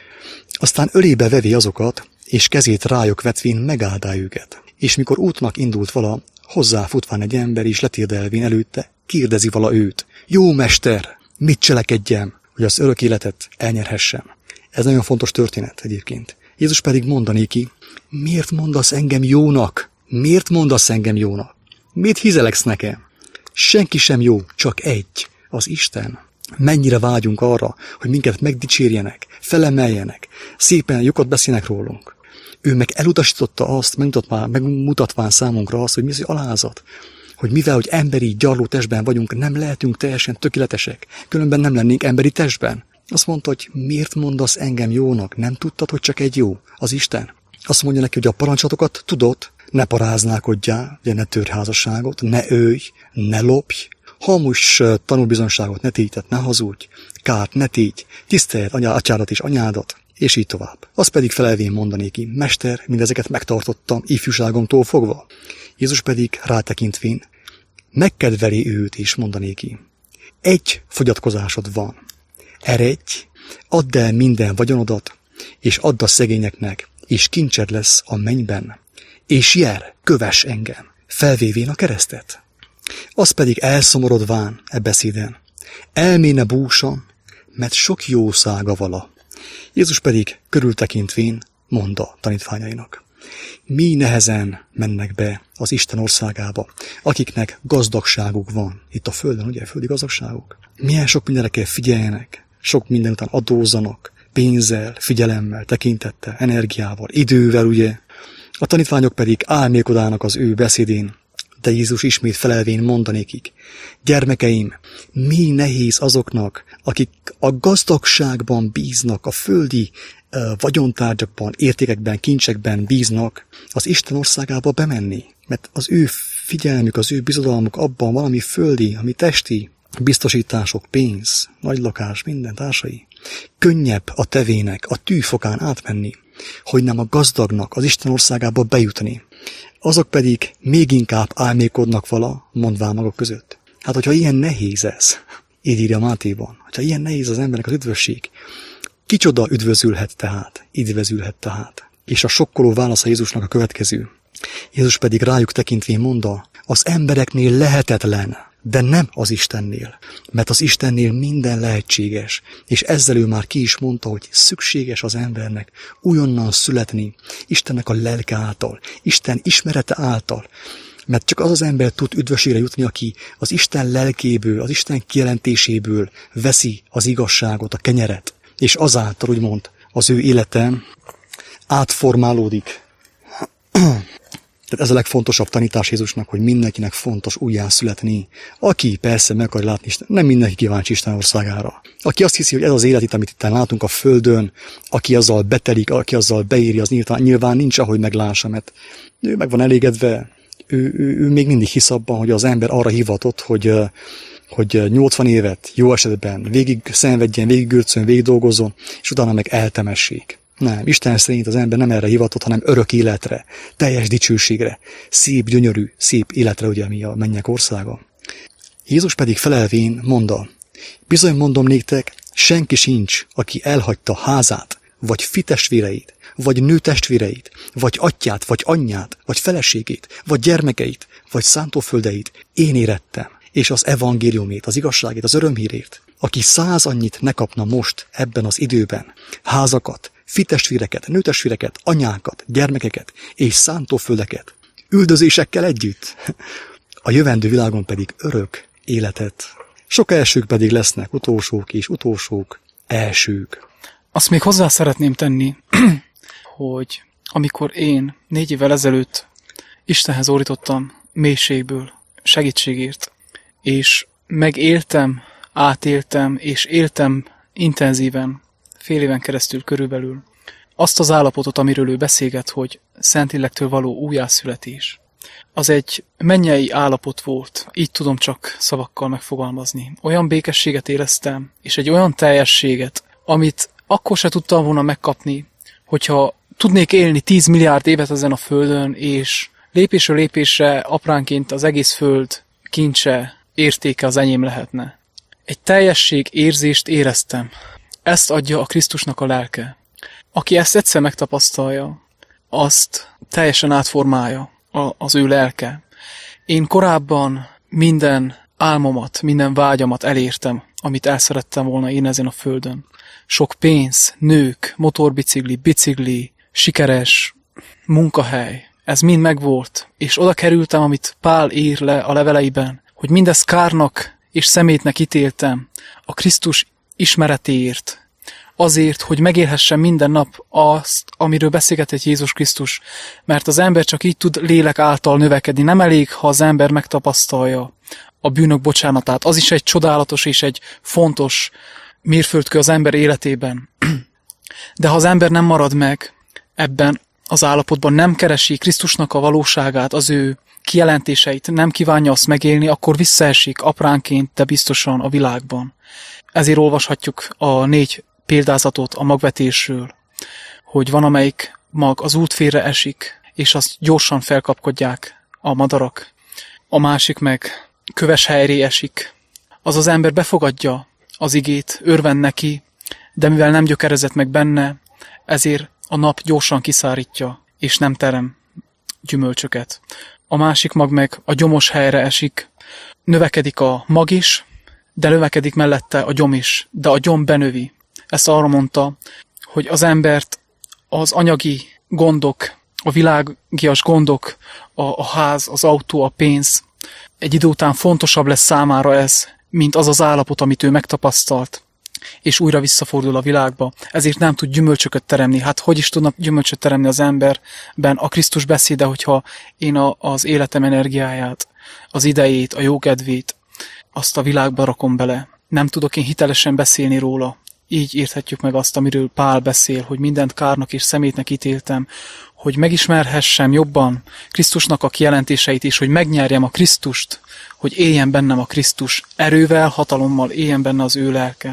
Speaker 1: Aztán ölébe vevi azokat, és kezét rájuk vetvén megáldá őket. És mikor útnak indult vala, hozzáfutván egy ember, és letérdelvén előtte, kérdezi vala őt. Jó mester, mit cselekedjem, hogy az örök életet elnyerhessem? Ez nagyon fontos történet egyébként. Jézus pedig mondanéki, miért mondasz engem jónak? Miért mondasz engem jónak? Miért hizeleksz nekem? Senki sem jó, csak egy, az Isten. Mennyire vágyunk arra, hogy minket megdicsérjenek, felemeljenek, szépen jókat beszélnek rólunk. Ő meg elutasította azt, megmutatván számunkra azt, hogy mi az alázat, hogy mivel, hogy emberi gyarló testben vagyunk, nem lehetünk teljesen tökéletesek, különben nem lennénk emberi testben. Azt mondta, hogy miért mondasz engem jónak? Nem tudtad, hogy csak egy jó, az Isten? Azt mondja neki, hogy a parancsolatokat tudod, ne paráználkodjál, ugye ne törj házasságot, ne ölj, ne lopj, hamus tanúbizonyságot ne tégy, tehát ne hazudj, kárt ne tégy, tiszteld atyádat és anyádat, és így tovább. Azt pedig felelvén mondanéki, mester, mindezeket megtartottam ifjúságomtól fogva. Jézus pedig rátekintvén megkedveli őt és mondanéki, egy fogyatkozásod van, eredj, add el minden vagyonodat, és add a szegényeknek, és kincsed lesz a mennyben, és jár, kövess engem, felvévén a keresztet. Az pedig elszomorodván beszéden, elméne búsan, mert sok jószága vala. Jézus pedig körültekintvén mondta tanítványainak, mi nehezen mennek be az Isten országába, akiknek gazdagságuk van. Itt a földön, ugye, földi gazdagságuk. Milyen sok mindenre kell figyeljenek, sok minden után adózzanak, pénzzel, figyelemmel, tekintettel, energiával, idővel, ugye. A tanítványok pedig álmélkodának az ő beszédén, de Jézus ismét felelvén mondanékik, gyermekeim, mi nehéz azoknak, akik a gazdagságban bíznak, a földi vagyontárgyakban, értékekben, kincsekben bíznak, az Isten országába bemenni. Mert az ő figyelmük, az ő bizodalmuk abban valami földi, ami testi, biztosítások, pénz, nagy lakás, minden társai. Könnyebb a tevének, a tűfokán átmenni, hogy nem a gazdagnak az Isten országába bejutni. Azok pedig még inkább álmélkodnak vala, mondván maguk között. Hát, hogyha ilyen nehéz ez, így írja Mátéban, hogyha ilyen nehéz az embernek az üdvösség, kicsoda üdvözülhet tehát. És a sokkoló válasz a Jézusnak a következő. Jézus pedig rájuk tekintvén mondta, az embereknél lehetetlen, de nem az Istennél, mert az Istennél minden lehetséges, és ezzel ő már ki is mondta, hogy szükséges az embernek újonnan születni Istennek a lelke által, Isten ismerete által, mert csak az az ember tud üdvösségre jutni, aki az Isten lelkéből, az Isten kijelentéséből veszi az igazságot, a kenyeret, és azáltal úgymond az ő élete átformálódik Tehát ez a legfontosabb tanítás Jézusnak, hogy mindenkinek fontos újjászületni. Aki persze meg akar látni Isten, nem mindenki kíváncsi Isten országára. Aki azt hiszi, hogy ez az élet itt, amit itt látunk a földön, aki azzal betelik, aki azzal beéri, az nyilván nincs, ahogy meglássa, mert ő meg van elégedve, ő még mindig hisz abban, hogy az ember arra hivatott, hogy 80 évet jó esetben végig szenvedjen, végig gürcön, végig dolgozzon, és utána meg eltemessék. Nem, Isten szerint az ember nem erre hivatott, hanem örök életre, teljes dicsőségre, szép, gyönyörű, szép életre, ugye, mi a mennyek országa. Jézus pedig felelvén mondta, bizony mondom néktek, senki sincs, aki elhagyta házát, vagy fitestvéreit, vagy nőtestvéreit, vagy atyját, vagy anyját, vagy feleségét, vagy gyermekeit, vagy szántóföldeit, én érettem, és az evangéliumét, az igazságét, az örömhírét, aki 100 annyit ne kapna most ebben az időben, házakat, fitestvéreket, nőtestvéreket, anyákat, gyermekeket és szántóföldeket, üldözésekkel együtt, a jövendő világon pedig örök életet. Sok elsők pedig lesznek utolsók, és utolsók elsők.
Speaker 3: Azt még hozzá szeretném tenni, hogy amikor én 4 évvel ezelőtt Istenhez ordítottam mélységből segítségért, és megéltem, átéltem, és éltem intenzíven, fél éven keresztül körülbelül, azt az állapotot, amiről ő beszélget, hogy Szentlélektől való újjászületés. Az egy mennyei állapot volt, így tudom csak szavakkal megfogalmazni. Olyan békességet éreztem, és egy olyan teljességet, amit akkor se tudtam volna megkapni, hogyha tudnék élni 10 milliárd évet ezen a földön, és lépésről lépésre apránként az egész föld kincse, értéke az enyém lehetne. Egy teljesség érzést éreztem. Ezt adja a Krisztusnak a lelke. Aki ezt egyszer megtapasztalja, azt teljesen átformálja az ő lelke. Én korábban minden álmomat, minden vágyamat elértem, amit el szerettem volna én ezen a földön. Sok pénz, nők, motorbicikli, bicikli, sikeres munkahely, ez mind megvolt, és oda kerültem, amit Pál ír le a leveleiben, hogy mindezt kárnak és szemétnek ítéltem a Krisztus ismeretéért, azért, hogy megélhessem minden nap azt, amiről beszélgetett Jézus Krisztus, mert az ember csak így tud lélek által növekedni. Nem elég, ha az ember megtapasztalja a bűnök bocsánatát. Az is egy csodálatos és egy fontos mérföldkő az ember életében. De ha az ember nem marad meg ebben az állapotban, nem keresi Krisztusnak a valóságát, az ő kijelentéseit, nem kívánja azt megélni, akkor visszaesik apránként, de biztosan a világban. Ezért olvashatjuk a 4 példázatot a magvetésről, hogy van, amelyik mag az út félre esik, és azt gyorsan felkapkodják a madarak. A másik meg köves helyré esik. Az ember befogadja az igét, örvend neki, de mivel nem gyökerezett meg benne, ezért a nap gyorsan kiszárítja, és nem terem gyümölcsöket. A másik mag meg a gyomos helyre esik, növekedik a mag is, de növekedik mellette a gyom is, de a gyom benövi. Ezt arra mondta, hogy az embert az anyagi gondok, a világias gondok, a ház, az autó, a pénz, egy idő után fontosabb lesz számára ez, mint az az állapot, amit ő megtapasztalt, és újra visszafordul a világba. Ezért nem tud gyümölcsöket teremni. Hát hogy is tudna gyümölcsöt teremni az emberben a Krisztus beszéde, hogyha én az életem energiáját, az idejét, a jókedvét, azt a világba rakom bele. Nem tudok én hitelesen beszélni róla. Így érthetjük meg azt, amiről Pál beszél, hogy mindent kárnak és szemétnek ítéltem, hogy megismerhessem jobban Krisztusnak a kijelentéseit is, hogy megnyerjem a Krisztust, hogy éljen bennem a Krisztus erővel, hatalommal, éljen benne az ő lelke.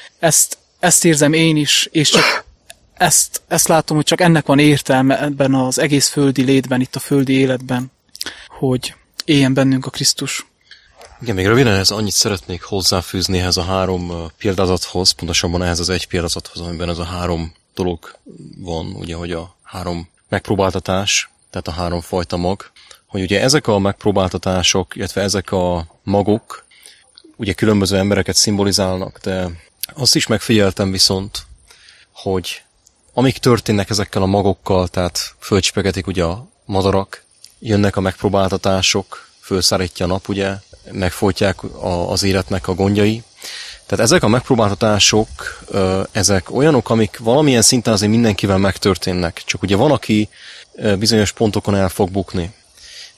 Speaker 3: Ezt érzem én is, és csak ezt látom, hogy csak ennek van értelme ebben az egész földi létben, itt a földi életben, hogy éljen bennünk a Krisztus.
Speaker 2: Igen, még röviden ez annyit szeretnék hozzáfűzni ehhez a 3 példázathoz, pontosabban ehhez az 1 példázathoz, amiben ez a 3 dolog van, ugye, hogy a 3 megpróbáltatás, tehát a 3 fajta mag, hogy ugye ezek a megpróbáltatások, illetve ezek a magok, ugye különböző embereket szimbolizálnak, de azt is megfigyeltem viszont, hogy amik történnek ezekkel a magokkal, tehát fölcsipegetik ugye a madarak, jönnek a megpróbáltatások, fölszárítja a nap, ugye, megfojtják az életnek a gondjai. Tehát ezek a megpróbáltatások, ezek olyanok, amik valamilyen szinten azért mindenkivel megtörténnek. Csak ugye van, aki bizonyos pontokon el fog bukni.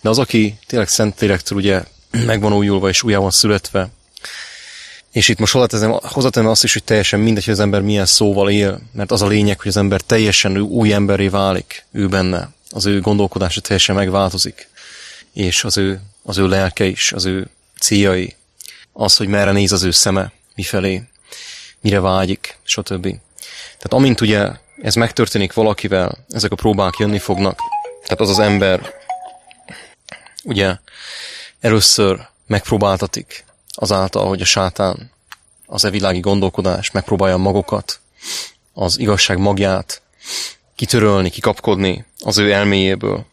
Speaker 2: De az, aki tényleg Szentlélektől ugye meg van újulva és újjá van születve, és itt most hozzáteszem azt is, hogy teljesen mindegy, hogy az ember milyen szóval él, mert az a lényeg, hogy az ember teljesen új emberré válik, ő benne, az ő gondolkodása teljesen megváltozik, és az ő lelke is, az ő céljai, az, hogy merre néz az ő szeme, mifelé, mire vágyik, stb. Tehát amint ugye ez megtörténik valakivel, ezek a próbák jönni fognak, tehát az ember ugye először megpróbáltatik azáltal, hogy a sátán, az világi gondolkodás megpróbálja magokat, az igazság magját kitörölni, kikapkodni az ő elméjéből,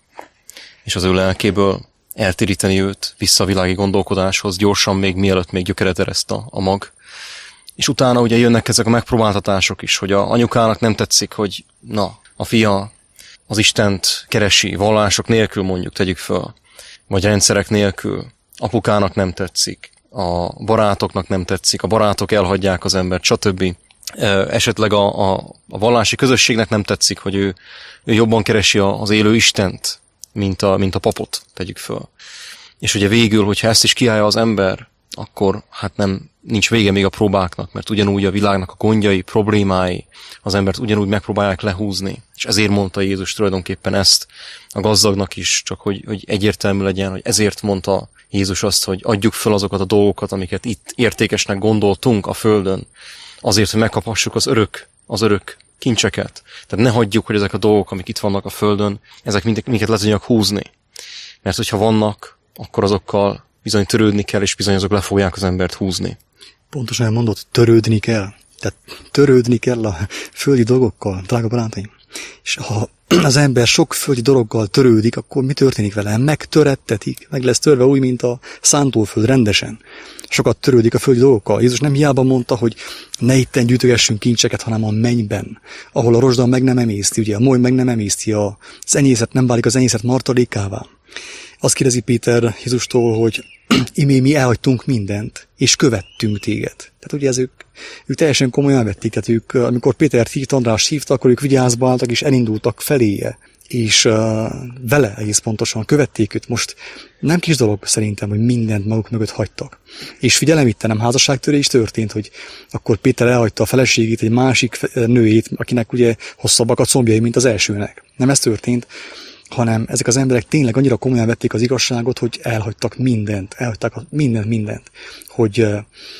Speaker 2: és az ő lelkéből, eltéríteni őt vissza a világi gondolkodáshoz, gyorsan mielőtt még gyökeret ereszt a mag. És utána ugye jönnek ezek a megpróbáltatások is, hogy a anyukának nem tetszik, hogy a fia az Istent keresi, vallások nélkül mondjuk tegyük föl, vagy rendszerek nélkül. Apukának nem tetszik, a barátoknak nem tetszik, a barátok elhagyják az embert, stb. Esetleg a vallási közösségnek nem tetszik, hogy ő jobban keresi az élő Istent, mint a papot, tegyük föl. És ugye végül, hogyha ezt is kiállja az ember, akkor hát nincs vége még a próbáknak, mert ugyanúgy a világnak a gondjai, problémái az embert ugyanúgy megpróbálják lehúzni. És ezért mondta Jézus tulajdonképpen ezt a gazdagnak is, csak hogy egyértelmű legyen, hogy ezért mondta Jézus azt, hogy adjuk fel azokat a dolgokat, amiket itt értékesnek gondoltunk a földön, azért, hogy megkaphassuk az örök kincseket. Tehát ne hagyjuk, hogy ezek a dolgok, amik itt vannak a földön, ezek minket le tudjanak húzni. Mert hogyha vannak, akkor azokkal bizony törődni kell, és bizony azok le fogják az embert húzni.
Speaker 1: Pontosan elmondod, törődni kell. Tehát törődni kell a földi dolgokkal, drága barátaim. És ha az ember sok földi dologgal törődik, akkor mi történik vele? Megtörettetik, meg lesz törve úgy, mint a szántóföld rendesen. Sokat törődik a földi dolgokkal. Jézus nem hiába mondta, hogy ne itten gyűjtögessünk kincseket, hanem a mennyben, ahol a rozsda meg nem emészti, ugye a moly meg nem emészti, az enyészet nem válik az enyészet martalékává. Azt kérdezi Péter Jézustól, hogy imé mi elhagytunk mindent, és követtünk téged. Tehát ugye ők teljesen komolyan vették, tehát ők, amikor Pétert Andrást hívta, akkor ők vigyázba álltak, és elindultak feléje, és vele egész pontosan követték őt. Most nem kis dolog szerintem, hogy mindent maguk mögött hagytak. És figyelem, itt nem házasságtörés történt, hogy akkor Péter elhagyta a feleségét, egy másik nőjét, akinek ugye hosszabbak a combjai, mint az elsőnek. Nem ez történt, hanem ezek az emberek tényleg annyira komolyan vették az igazságot, hogy elhagytak mindent, hogy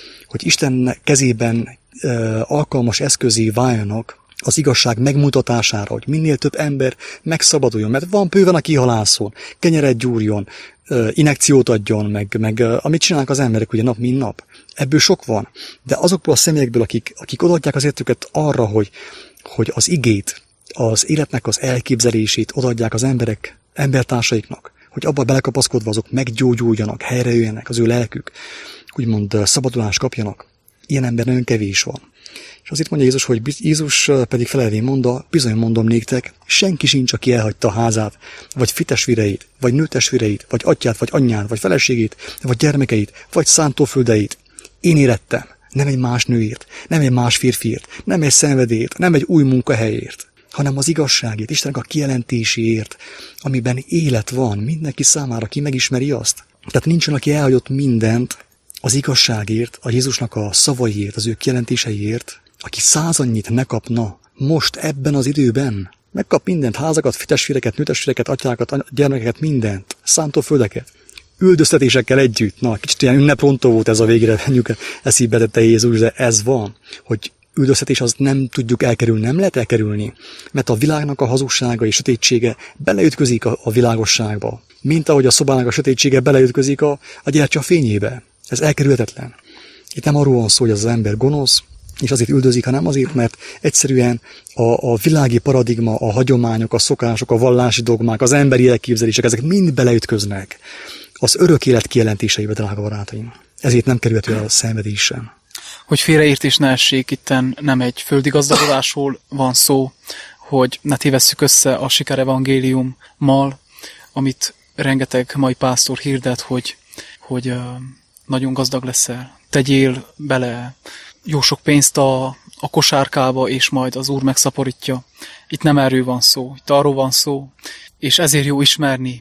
Speaker 1: Isten kezében alkalmas eszközé váljanak az igazság megmutatására, hogy minél több ember megszabaduljon, mert van bőven, aki halászon, kenyeret gyúrjon, injekciót adjon, meg amit csinálnak az emberek ugye nap, mint nap. Ebből sok van, de azokból a személyekből, akik odaadják az életüket arra, hogy az igét, az életnek az elképzelését odaadják az embertársaiknak, hogy abba belekapaszkodva azok meggyógyuljanak, helyrejöjjenek az ő lelkük, úgymond szabadulást kapjanak. Ilyen ember nagyon kevés van. És azért mondja Jézus, hogy Jézus pedig felelvén mondta, bizony mondom néktek, senki sincs, aki elhagyta a házát, vagy fitestvéreit, vagy nőtestvéreit, vagy atyát, vagy anyját, vagy feleségét, vagy gyermekeit, vagy szántóföldeit. Én érettem, nem egy más nőért, nem egy más férfiért, nem egy szenvedélyért, nem egy új munkahelyért, hanem az igazságért, Istennek a kijelentéséért, amiben élet van mindenki számára, aki megismeri azt. Tehát nincsen, aki elhagyott mindent az igazságért, a Jézusnak a szavaiért, az ő kijelentéseiért, aki 100 annyit ne kapna most ebben az időben. Megkap mindent, házakat, fitestvéreket, nőtestvéreket, atyákat, gyermekeket, mindent, szántóföldeket. Üldöztetésekkel együtt. Na, kicsit ilyen ünneprontó volt ez a végre, eszébe tette Jézus, de ez van, hogy üldöztetés az nem tudjuk elkerülni, nem lehet elkerülni, mert a világnak a hazugsága és sötétsége beleütközik a világosságba, mint ahogy a szobának a sötétsége beleütközik a gyertya fényébe. Ez elkerülhetetlen. Itt nem arról van szó, hogy az ember gonosz, és azért üldözik, hanem azért, mert egyszerűen a világi paradigma, a hagyományok, a szokások, a vallási dogmák, az emberi elképzelések, ezek mind beleütköznek az örök élet kijelentéseibe, drága barátaim. Ezért nem kerülhető el a szenvedés sem.
Speaker 3: Hogy félreértés ne essék, itten nem egy földi gazdagodásról van szó, hogy ne tévesszük össze a sikerevangéliummal, amit rengeteg mai pásztor hirdet, hogy nagyon gazdag leszel. Tegyél bele jó sok pénzt a kosárkába, és majd az Úr megszaporítja. Itt nem erről van szó, itt arról van szó, és ezért jó ismerni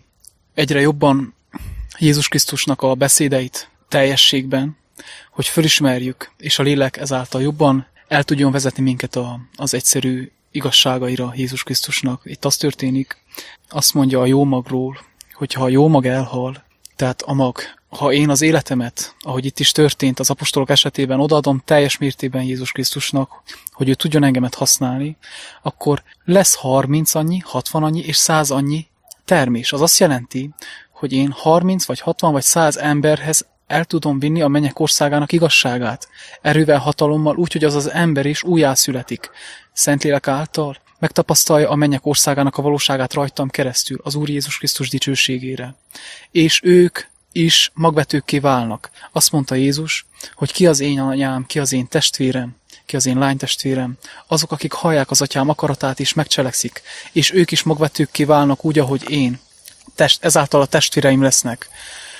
Speaker 3: egyre jobban Jézus Krisztusnak a beszédeit teljességben, hogy fölismerjük, és a lélek ezáltal jobban el tudjon vezetni minket az egyszerű igazságaira Jézus Krisztusnak. Itt az történik, azt mondja a jó magról, hogyha a jó mag elhal, tehát a mag, ha én az életemet, ahogy itt is történt az apostolok esetében, odaadom teljes mértékben Jézus Krisztusnak, hogy ő tudjon engemet használni, akkor lesz 30 annyi, 60 annyi és 100 annyi termés. Az azt jelenti, hogy én 30 vagy 60 vagy 100 emberhez el tudom vinni a mennyek országának igazságát. Erővel, hatalommal, úgy, hogy az az ember is újjászületik. Szentlélek által megtapasztalja a mennyek országának a valóságát rajtam keresztül, az Úr Jézus Krisztus dicsőségére. És ők is magvetőkké válnak. Azt mondta Jézus, hogy ki az én anyám, ki az én testvérem, ki az én lánytestvérem, azok, akik hallják az atyám akaratát és megcselekszik, és ők is magvetőkké válnak úgy, ahogy én. Ezáltal a testvéreim lesznek.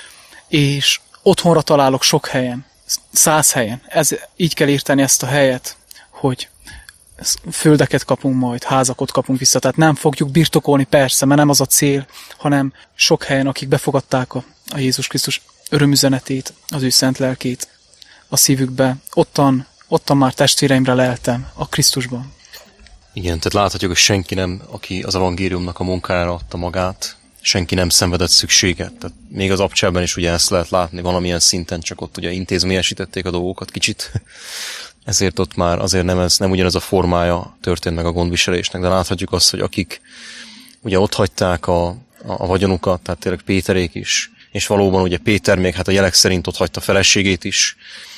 Speaker 3: És otthonra találok sok helyen, 100 helyen. Így kell érteni ezt a helyet, hogy földeket kapunk majd, házakat kapunk vissza. Tehát nem fogjuk birtokolni, persze, mert nem az a cél, hanem sok helyen, akik befogadták a Jézus Krisztus örömüzenetét, az ő szent lelkét a szívükbe. Ottan már testvéreimre leltem a Krisztusban.
Speaker 2: Igen, tehát láthatjuk, hogy senki nem, aki az evangéliumnak a munkájára adta magát, senki nem szenvedett szükséget. Tehát még az abcsában is ugye ezt lehet látni valamilyen szinten, csak ott ugye intézményesítették a dolgokat kicsit. Ezért ott már azért nem ugyanaz a formája történt meg a gondviselésnek, de láthatjuk azt, hogy akik ugye ott hagyták a vagyonukat, tehát tényleg Péterék is, és valóban ugye Péter még hát a jelek szerint ott hagyta feleségét is,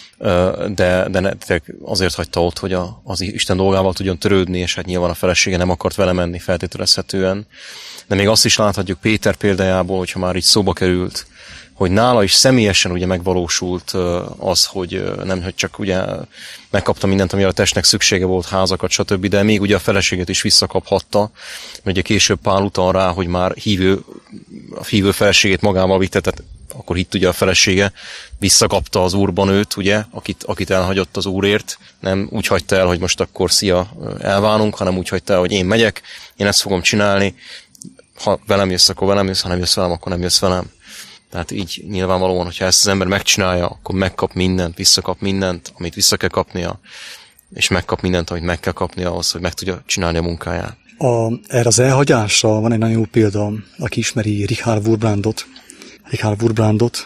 Speaker 2: de azért hagyta ott, hogy az Isten dolgával tudjon törődni, és hát nyilván a felesége nem akart vele menni feltételezhetően. De még azt is láthatjuk Péter példájából, hogyha már így szóba került, hogy nála is személyesen ugye megvalósult az, hogy nem, hogy csak ugye megkapta mindent, amire a testnek szüksége volt, házakat, stb., de még ugye a feleséget is visszakaphatta, mert ugye később Pál utal rá, hogy már a hívő feleségét magával vitte, tehát akkor hitt ugye a felesége, visszakapta az Úrban őt, ugye, akit elhagyott az Úrért, nem úgy hagyta el, hogy most akkor szia, elválunk, hanem úgy hagyta el, hogy én megyek, én ezt fogom csinálni, ha velem jössz, akkor velem jössz, ha nem jössz velem, akkor nem jössz velem. Tehát így nyilvánvalóan, hogyha ezt az ember megcsinálja, akkor megkap mindent, visszakap mindent, amit vissza kell kapnia, és megkap mindent, amit meg kell kapnia ahhoz, hogy meg tudja csinálni a munkáját.
Speaker 1: Erre az elhagyásra van egy nagyon jó példa, aki ismeri Richard Wurbrandot,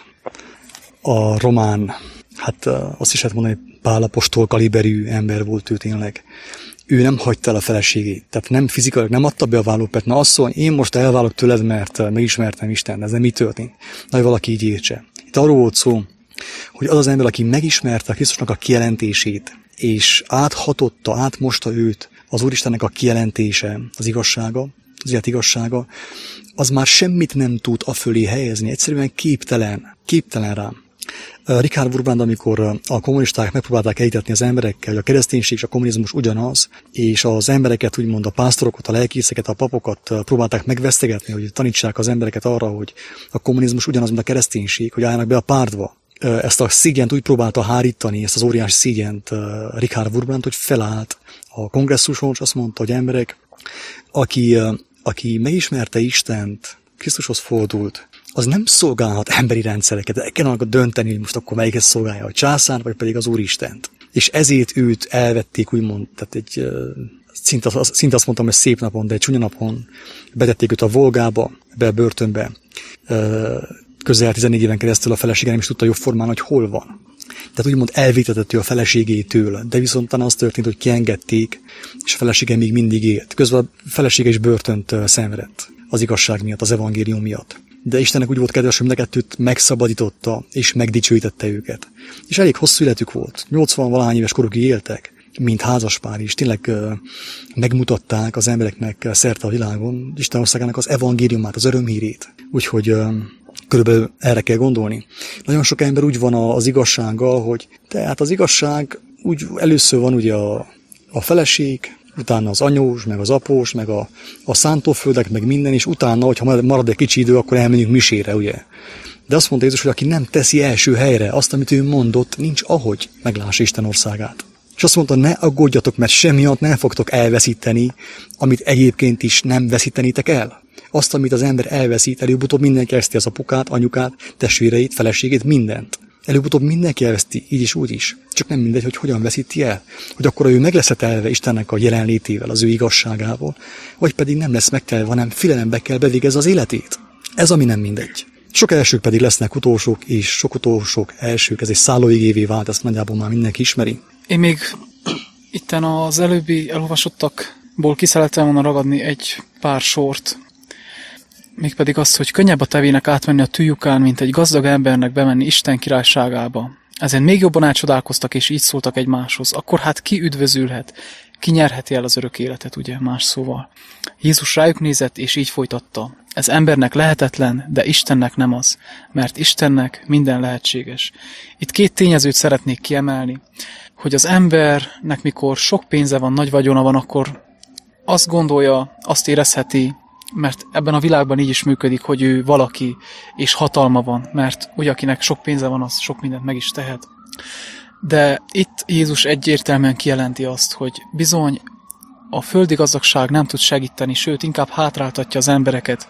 Speaker 1: a román, hát azt is lehet mondani, Pál apostol kaliberű ember volt ő tényleg. Ő nem hagyta el a feleségét, tehát nem fizikailag nem adta be a vállópert, na azt mondja, én most elválok tőled, mert megismertem Isten, ez nem így történt. Na, hogy valaki így értse. Itt arról volt szó, hogy az az ember, aki megismerte a Krisztusnak a kijelentését, és átmosta őt az Úristennek a kijelentése, az igazsága, az élet igazsága, az már semmit nem tud afölé helyezni, egyszerűen képtelen rá. Richard Wurbrand, amikor a kommunisták megpróbálták elhitetni az emberekkel, hogy a kereszténység és a kommunizmus ugyanaz, és az embereket, úgymond a pásztorokat, a lelkészeket, a papokat próbálták megvesztegetni, hogy tanítsák az embereket arra, hogy a kommunizmus ugyanaz, mint a kereszténység, hogy álljanak be a pártba. Ezt a szégyent úgy próbálta hárítani, ezt az óriási szégyent Richard Wurbrand, hogy felállt a kongresszuson, és azt mondta, hogy emberek, aki megismerte Istent, Krisztushoz fordult, az nem szolgálhat emberi rendszereket, de kellene dönteni, hogy most akkor melyiket szolgálja, a császár, vagy pedig az Úristent. És ezért őt elvették, úgymond, tehát szinte azt mondtam, hogy szép napon, de egy csúnya napon betették őt a Volgába, be a börtönbe. Közel 14 éven keresztül a felesége nem is tudta jóformán, hogy hol van. Tehát úgymond elvétetett ő a feleségétől, de viszont az történt, hogy kiengedték, és a felesége még mindig élt. Közben a felesége is börtönt szenvedett az igazság miatt, az evangélium miatt. De Istennek úgy volt kedves, hogy mind a kettőt megszabadította, és megdicsőítette őket. És elég hosszú életük volt. 80-valahány éves korukig éltek, mint házaspár is. Tényleg megmutatták az embereknek szerte a világon Isten országának az evangéliumát, az örömhírét. Úgyhogy körülbelül erre kell gondolni. Nagyon sok ember úgy van az igazsággal, hogy tehát az igazság úgy először van ugye a feleség, utána az anyós, meg az após, meg a szántóföldek, meg minden, és utána, hogyha marad egy kicsi idő, akkor elmenjünk misére, ugye. De azt mondta Jézus, hogy aki nem teszi első helyre azt, amit ő mondott, nincs ahogy meglássa Isten országát. És azt mondta, ne aggódjatok, mert semmiatt nem fogtok elveszíteni, amit egyébként is nem veszítenétek el. Azt, amit az ember elveszít, előbb-utóbb mindenki elveszti az apukát, anyukát, testvéreit, feleségét, mindent. Előbb-utóbb mindenki elveszti, így is, úgy is. Csak nem mindegy, hogy hogyan veszíti el. Hogy akkor ő meg lesz telve Istennek a jelenlétével, az ő igazságával, vagy pedig nem lesz megtelve, hanem félelembe kell bevégezze az életét. Ez ami nem mindegy. Sok elsők pedig lesznek utolsók, és sok utolsók elsők. Ez egy szállóigévé vált, ezt nagyjából már mindenki ismeri.
Speaker 3: Én még itten az előbbi elolvasottakból ki szerettem volna ragadni egy pár sort. Mégpedig az, hogy könnyebb a tevének átmenni a tűjukán, mint egy gazdag embernek bemenni Isten királyságába. Ezen még jobban elcsodálkoztak, és így szóltak egymáshoz. Akkor hát ki üdvözülhet? Ki nyerheti el az örök életet, ugye, más szóval. Jézus rájuk nézett, és így folytatta. Ez embernek lehetetlen, de Istennek nem az, mert Istennek minden lehetséges. Itt két tényezőt szeretnék kiemelni, hogy az embernek, mikor sok pénze van, nagy vagyona van, akkor azt gondolja, azt érezheti, mert ebben a világban így is működik, hogy ő valaki, és hatalma van, mert ugye akinek sok pénze van, az sok mindent meg is tehet. De itt Jézus egyértelműen kijelenti azt, hogy bizony a földi gazdagság nem tud segíteni, sőt, inkább hátráltatja az embereket,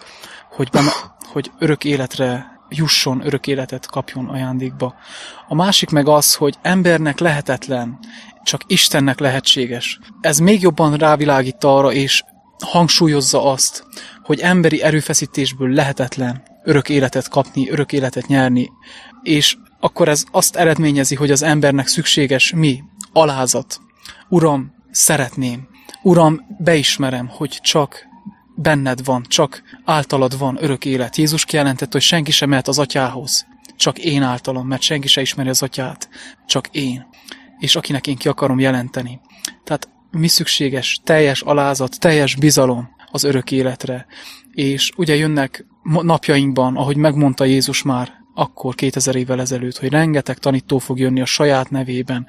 Speaker 3: hogy örök életre jusson, örök életet kapjon ajándékba. A másik meg az, hogy embernek lehetetlen, csak Istennek lehetséges. Ez még jobban rávilágít arra, és hangsúlyozza azt, hogy emberi erőfeszítésből lehetetlen örök életet kapni, örök életet nyerni, és akkor ez azt eredményezi, hogy az embernek szükséges mi? Alázat. Uram, szeretném. Uram, beismerem, hogy csak benned van, csak általad van örök élet. Jézus kijelentette, hogy senki sem mehet az atyához, csak én általam, mert senki sem ismeri az atyát, csak én. És akinek én ki akarom jelenteni. Tehát mi szükséges? Teljes alázat, teljes bizalom az örök életre. És ugye jönnek napjainkban, ahogy megmondta Jézus már akkor 2000 évvel ezelőtt, hogy rengeteg tanító fog jönni a saját nevében.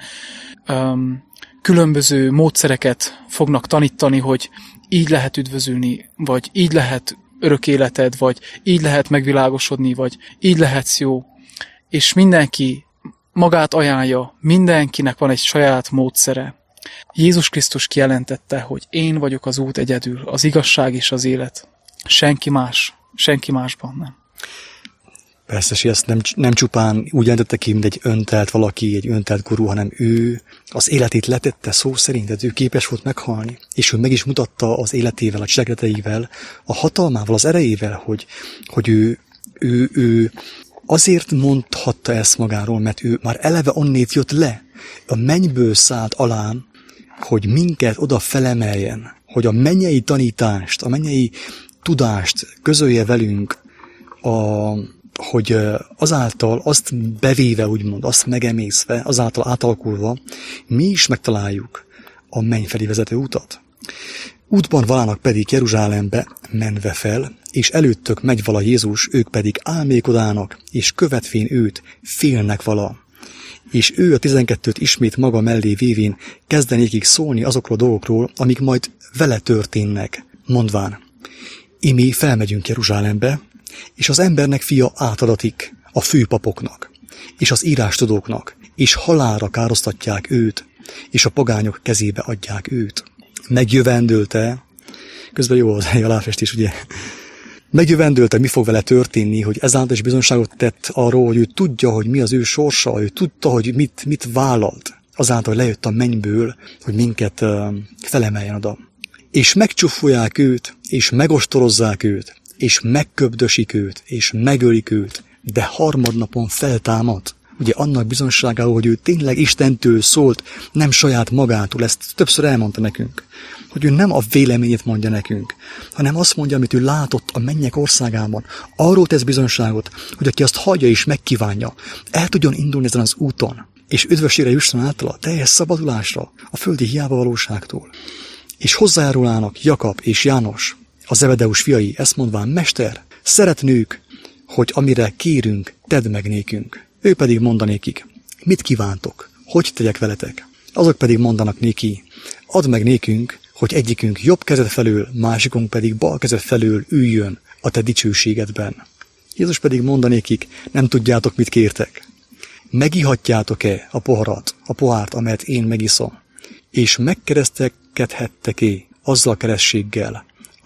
Speaker 3: Különböző módszereket fognak tanítani, hogy így lehet üdvözülni, vagy így lehet örök életed, vagy így lehet megvilágosodni, vagy így lehetsz jó. És mindenki magát ajánlja, mindenkinek van egy saját módszere. Jézus Krisztus kijelentette, hogy én vagyok az út egyedül, az igazság és az élet. Senki másban nem.
Speaker 1: Persze, és ezt nem csupán úgy jelentette ki, mint egy öntelt valaki, egy öntelt gurú, hanem ő az életét letette szó szerint, tehát ő képes volt meghalni, és ő meg is mutatta az életével, a cselekedeteivel, a hatalmával, az erejével, hogy ő azért mondhatta ezt magáról, mert ő már eleve onnét jött le, a mennyből szállt alán, hogy minket oda felemeljen, hogy a mennyei tanítást, a mennyei tudást közölje velünk, hogy azáltal azt bevéve, úgymond, azt megemészve, azáltal átalakulva, mi is megtaláljuk a menny felé vezető utat. Útban valának pedig Jeruzsálembe menve fel, és előttök megy vala Jézus, ők pedig álmékodának, és követvén őt félnek vala. És ő a 12-t ismét maga mellé vévén kezdenékig szólni azokról a dolgokról, amik majd vele történnek, mondván: Imi felmegyünk Jeruzsálembe, és az embernek fia átadatik a főpapoknak, és az írástudóknak, és halálra károsztatják őt, és a pogányok kezébe adják őt. Megjövendölte, közben jó az aláfestés, ugye? Megjövendölte, mi fog vele történni, hogy ezáltal is bizonyságot tett arról, hogy ő tudja, hogy mi az ő sorsa, ő tudta, hogy mit vállalt, azáltal, hogy lejött a mennyből, hogy minket felemeljen oda. És megcsúfolják őt, és megostorozzák őt, és megköbdösik őt, és megölik őt, de harmadnapon feltámad. Ugye annak bizonságául, hogy ő tényleg Istentől szólt, nem saját magától, ezt többször elmondta nekünk. Hogy ő nem a véleményét mondja nekünk, hanem azt mondja, amit ő látott a mennyek országában. Arról tesz bizonságot, hogy aki azt hagyja és megkívánja, el tudjon indulni ezen az úton, és üdvösségre jusson általa, teljes szabadulásra a földi hiába valóságtól. És hozzájárulának Jakab és János, a Zebedeus fiai, ezt mondván: Mester, szeretnők, hogy amire kérünk, tedd meg nékünk. Ő pedig mondanékik: Mit kívántok? Hogy tegyek veletek? Azok pedig mondanak néki: Add meg nékünk, hogy egyikünk jobb kezed felől, másikunk pedig bal kezed felől üljön a te dicsőségedben. Jézus pedig mondanékik: Nem tudjátok, mit kértek. Megihatjátok-e a pohárt, amelyet én megiszom? És megkeresztelkedhettek-e azzal a kerességgel,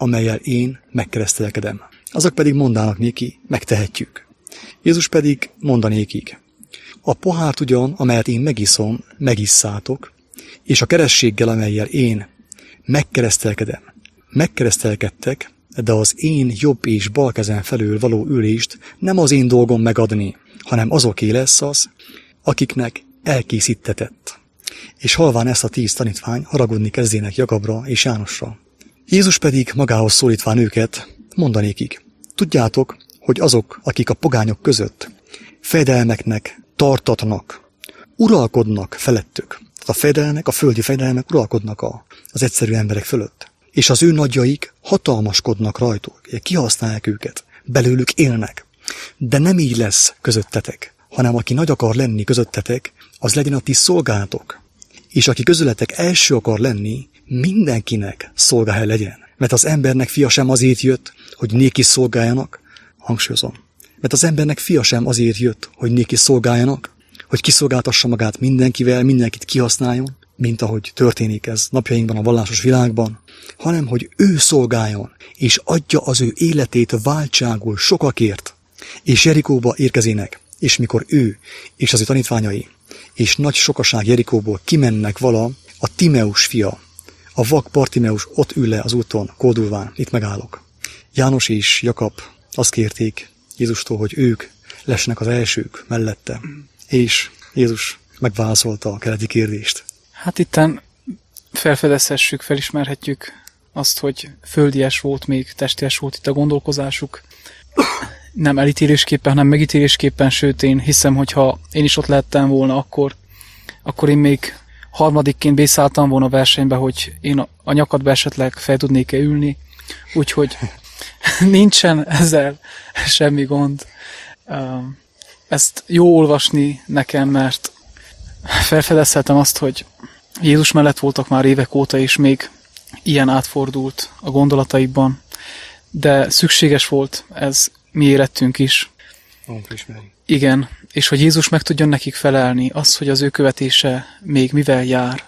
Speaker 1: amellyel én megkeresztelkedem. Azok pedig mondának néki, megtehetjük. Jézus pedig mondanékik, a pohárt ugyan, amelyet én megiszom, megisszátok, és a kerességgel, amellyel én megkeresztelkedtek, de az én jobb és bal kezem felől való ülést nem az én dolgom megadni, hanem azoké lesz az, akiknek elkészítetett. És halván ezt a 10 tanítvány haragudni kezdének Jakabra és Jánosra. Jézus pedig magához szólítván őket mondanékik, tudjátok, hogy azok, akik a pogányok között fejedelmeknek tartatnak, uralkodnak felettük. Tehát a fejedelmek, a földi fejedelmek uralkodnak az egyszerű emberek fölött. És az ő nagyjaik hatalmaskodnak rajtuk, kihasználják őket, belőlük élnek. De nem így lesz közöttetek, hanem aki nagy akar lenni közöttetek, az legyen a ti szolgálatok. És aki közületek első akar lenni, mindenkinek szolgája legyen. Mert az embernek fia sem azért jött, hogy néki szolgáljanak, hangsúlyozom. Mert az embernek fia sem azért jött, hogy néki szolgáljanak, hogy kiszolgáltassa magát mindenkivel, mindenkit kihasználjon, mint ahogy történik ez napjainkban a vallásos világban, hanem hogy ő szolgáljon, és adja az ő életét váltságul sokakért. És Jerikóba érkezének, és mikor ő és az ő tanítványai, és nagy sokaság Jerikóból kimennek vala, a Timeus fia, a vak Bartimeus ott ül le az úton, kódulván, itt megállok. János és Jakab azt kérték Jézustól, hogy ők lessenek az elsők mellette. És Jézus megválaszolta a keleti kérdést.
Speaker 3: Hát itten felfedezhessük, felismerhetjük azt, hogy földies volt, még testies volt itt a gondolkozásuk. Nem elítélésképpen, hanem megítélésképpen, sőt én hiszem, hogyha én is ott lehettem volna, akkor én még harmadikként bészáltam volna a versenybe, hogy én a nyakadba esetleg fel tudnék-e ülni. Úgyhogy nincsen ezzel semmi gond. Ezt jó olvasni nekem, mert felfedezhetem azt, hogy Jézus mellett voltak már évek óta, és még ilyen átfordult a gondolataikban, de szükséges volt ez mi érettünk is. Igen, és hogy Jézus meg tudjon nekik felelni, az, hogy az ő követése még mivel jár.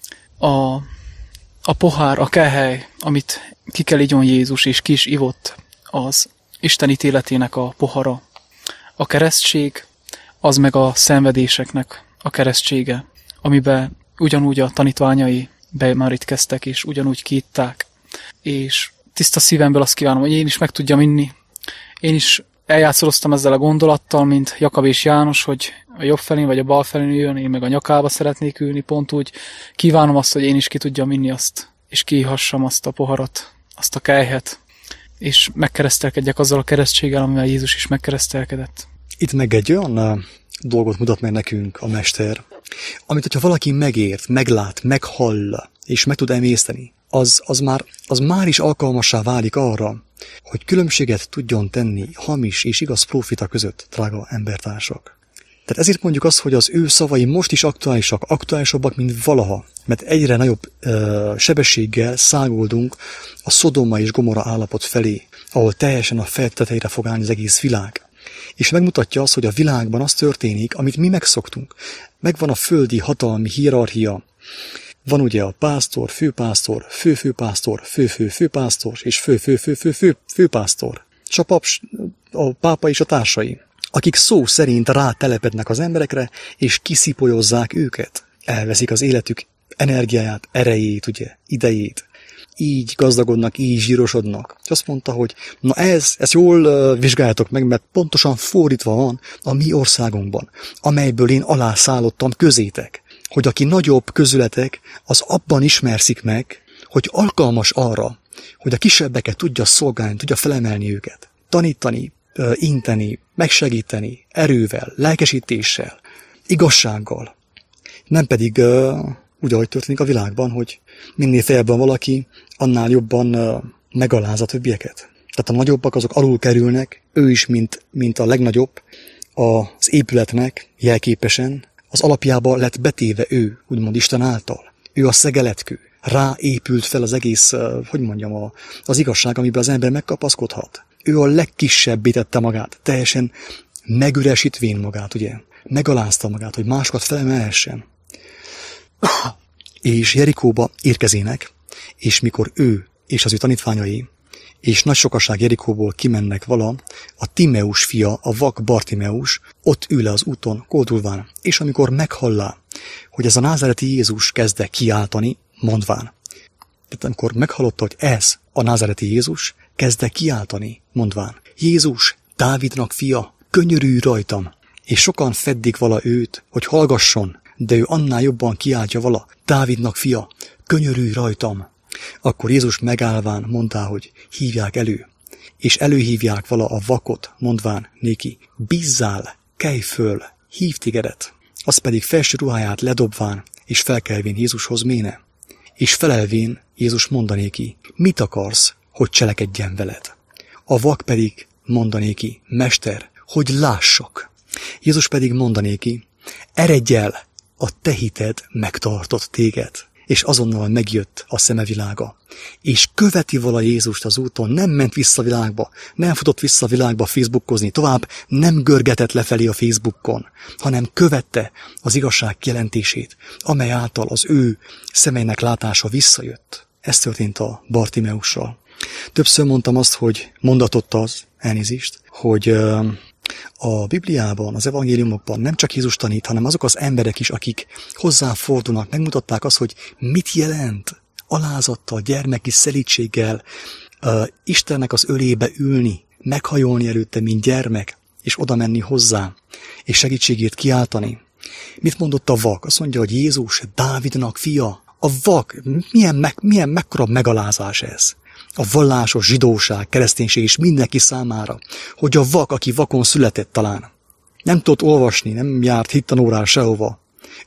Speaker 3: A pohár, a kehely, amit ki kell igyon Jézus, és ki is ivott, az Isten ítéletének a pohara. A keresztség, az meg a szenvedéseknek a keresztsége, amiben ugyanúgy a tanítványai bemerítkeztek, és ugyanúgy kiitták. És tiszta szívemből azt kívánom, hogy én is meg tudjam inni. Én is eljátszoloztam ezzel a gondolattal, mint Jakab és János, hogy a jobb felén vagy a bal felén üljön, én meg a nyakába szeretnék ülni, pont úgy kívánom azt, hogy én is ki tudjam inni azt, és kihassam azt a poharat, azt a kelyhet, és megkeresztelkedjek azzal a keresztséggel, amivel Jézus is megkeresztelkedett. Itt
Speaker 1: meg egy olyan dolgot mutat meg nekünk a Mester, amit, hogyha valaki megért, meglát, meghall, és meg tud emészteni, az már is alkalmassá válik arra, hogy különbséget tudjon tenni hamis és igaz prófita között, drága embertársak. Tehát ezért mondjuk azt, hogy az ő szavai most is aktuálisabbak, mint valaha, mert egyre nagyobb sebességgel száguldunk a Szodoma és Gomorra állapot felé, ahol teljesen a fejek tetejére fog állni az egész világ. És megmutatja azt, hogy a világban az történik, amit mi megszoktunk. Megvan a földi hatalmi hierarchia. Van ugye a pásztor, főpásztor, főfőpásztor, főfőfőpásztor és főfőfőfőpásztor. És a pápa és a társai, akik szó szerint rátelepednek az emberekre, és kiszipolyozzák őket. Elveszik az életük energiáját, erejét, ugye, idejét. Így gazdagodnak, így zsírosodnak. És azt mondta, hogy na ezt jól vizsgáljátok meg, mert pontosan fordítva van a mi országunkban, amelyből én alászállottam közétek. Hogy aki nagyobb közületek, az abban ismerszik meg, hogy alkalmas arra, hogy a kisebbeket tudja szolgálni, tudja felemelni őket. Tanítani, inteni, megsegíteni, erővel, lelkesítéssel, igazsággal. Nem pedig úgy, ahogy történik a világban, hogy minél feljebb van valaki, annál jobban megaláz a többieket. Tehát a nagyobbak azok alul kerülnek, ő is, mint a legnagyobb, az épületnek jelképesen, az alapjába lett betéve ő, úgymond Isten által. Ő a szegeletkő. Ráépült fel az egész, az igazság, amiben az ember megkapaszkodhat. Ő a legkisebbé tette magát, teljesen megüresítvén magát, ugye? Megalázta magát, hogy másokat felemelhessen. És Jerikóba érkezének, és mikor ő és az ő tanítványai és nagy sokaság Jerikóból kimennek vala, a Timeus fia, a vak Bartimeus, ott ül le az úton, koldulván, és amikor meghallá, hogy ez a názáreti Jézus kezd kiáltani, mondván. Tehát amikor meghallotta, hogy ez a názáreti Jézus, kezd kiáltani, mondván. Jézus, Dávidnak fia, könyörülj rajtam! És sokan feddik vala őt, hogy hallgasson, de ő annál jobban kiáltja vala, Dávidnak fia, könyörülj rajtam! Akkor Jézus megállván mondta, hogy hívják elő, és előhívják vala a vakot, mondván néki, bízzál, kelj föl, hív tigedet. Az pedig felső ruháját ledobván, és felkelvén Jézushoz méne. És felelvén Jézus mondanéki, mit akarsz, hogy cselekedjen veled? A vak pedig mondanéki, mester, hogy lássak. Jézus pedig mondanéki, eredj el, a te hited megtartott téged. És azonnal megjött a szemevilága. És követi vala Jézust az úton, nem ment vissza a világba, nem futott vissza a világba Facebookozni, tovább nem görgetett lefelé a Facebookon, hanem követte az igazság kijelentését, amely által az ő szemeinek látása visszajött. Ez történt a Bartimeussal. Többször mondtam azt, hogy mondatott az, elnézést, hogy a Bibliában, az evangéliumokban nem csak Jézus tanít, hanem azok az emberek is, akik hozzáfordulnak, megmutatták azt, hogy mit jelent alázattal, gyermeki szelídséggel Istennek az ölébe ülni, meghajolni előtte, mint gyermek, és oda menni hozzá, és segítségét kiáltani. Mit mondott a vak? Azt mondja, hogy Jézus Dávidnak fia. A vak, milyen mekkora megalázás ez? A vallásos zsidóság, kereszténység is mindenki számára, hogy a vak, aki vakon született talán, nem tudott olvasni, nem járt hittanórára sehova.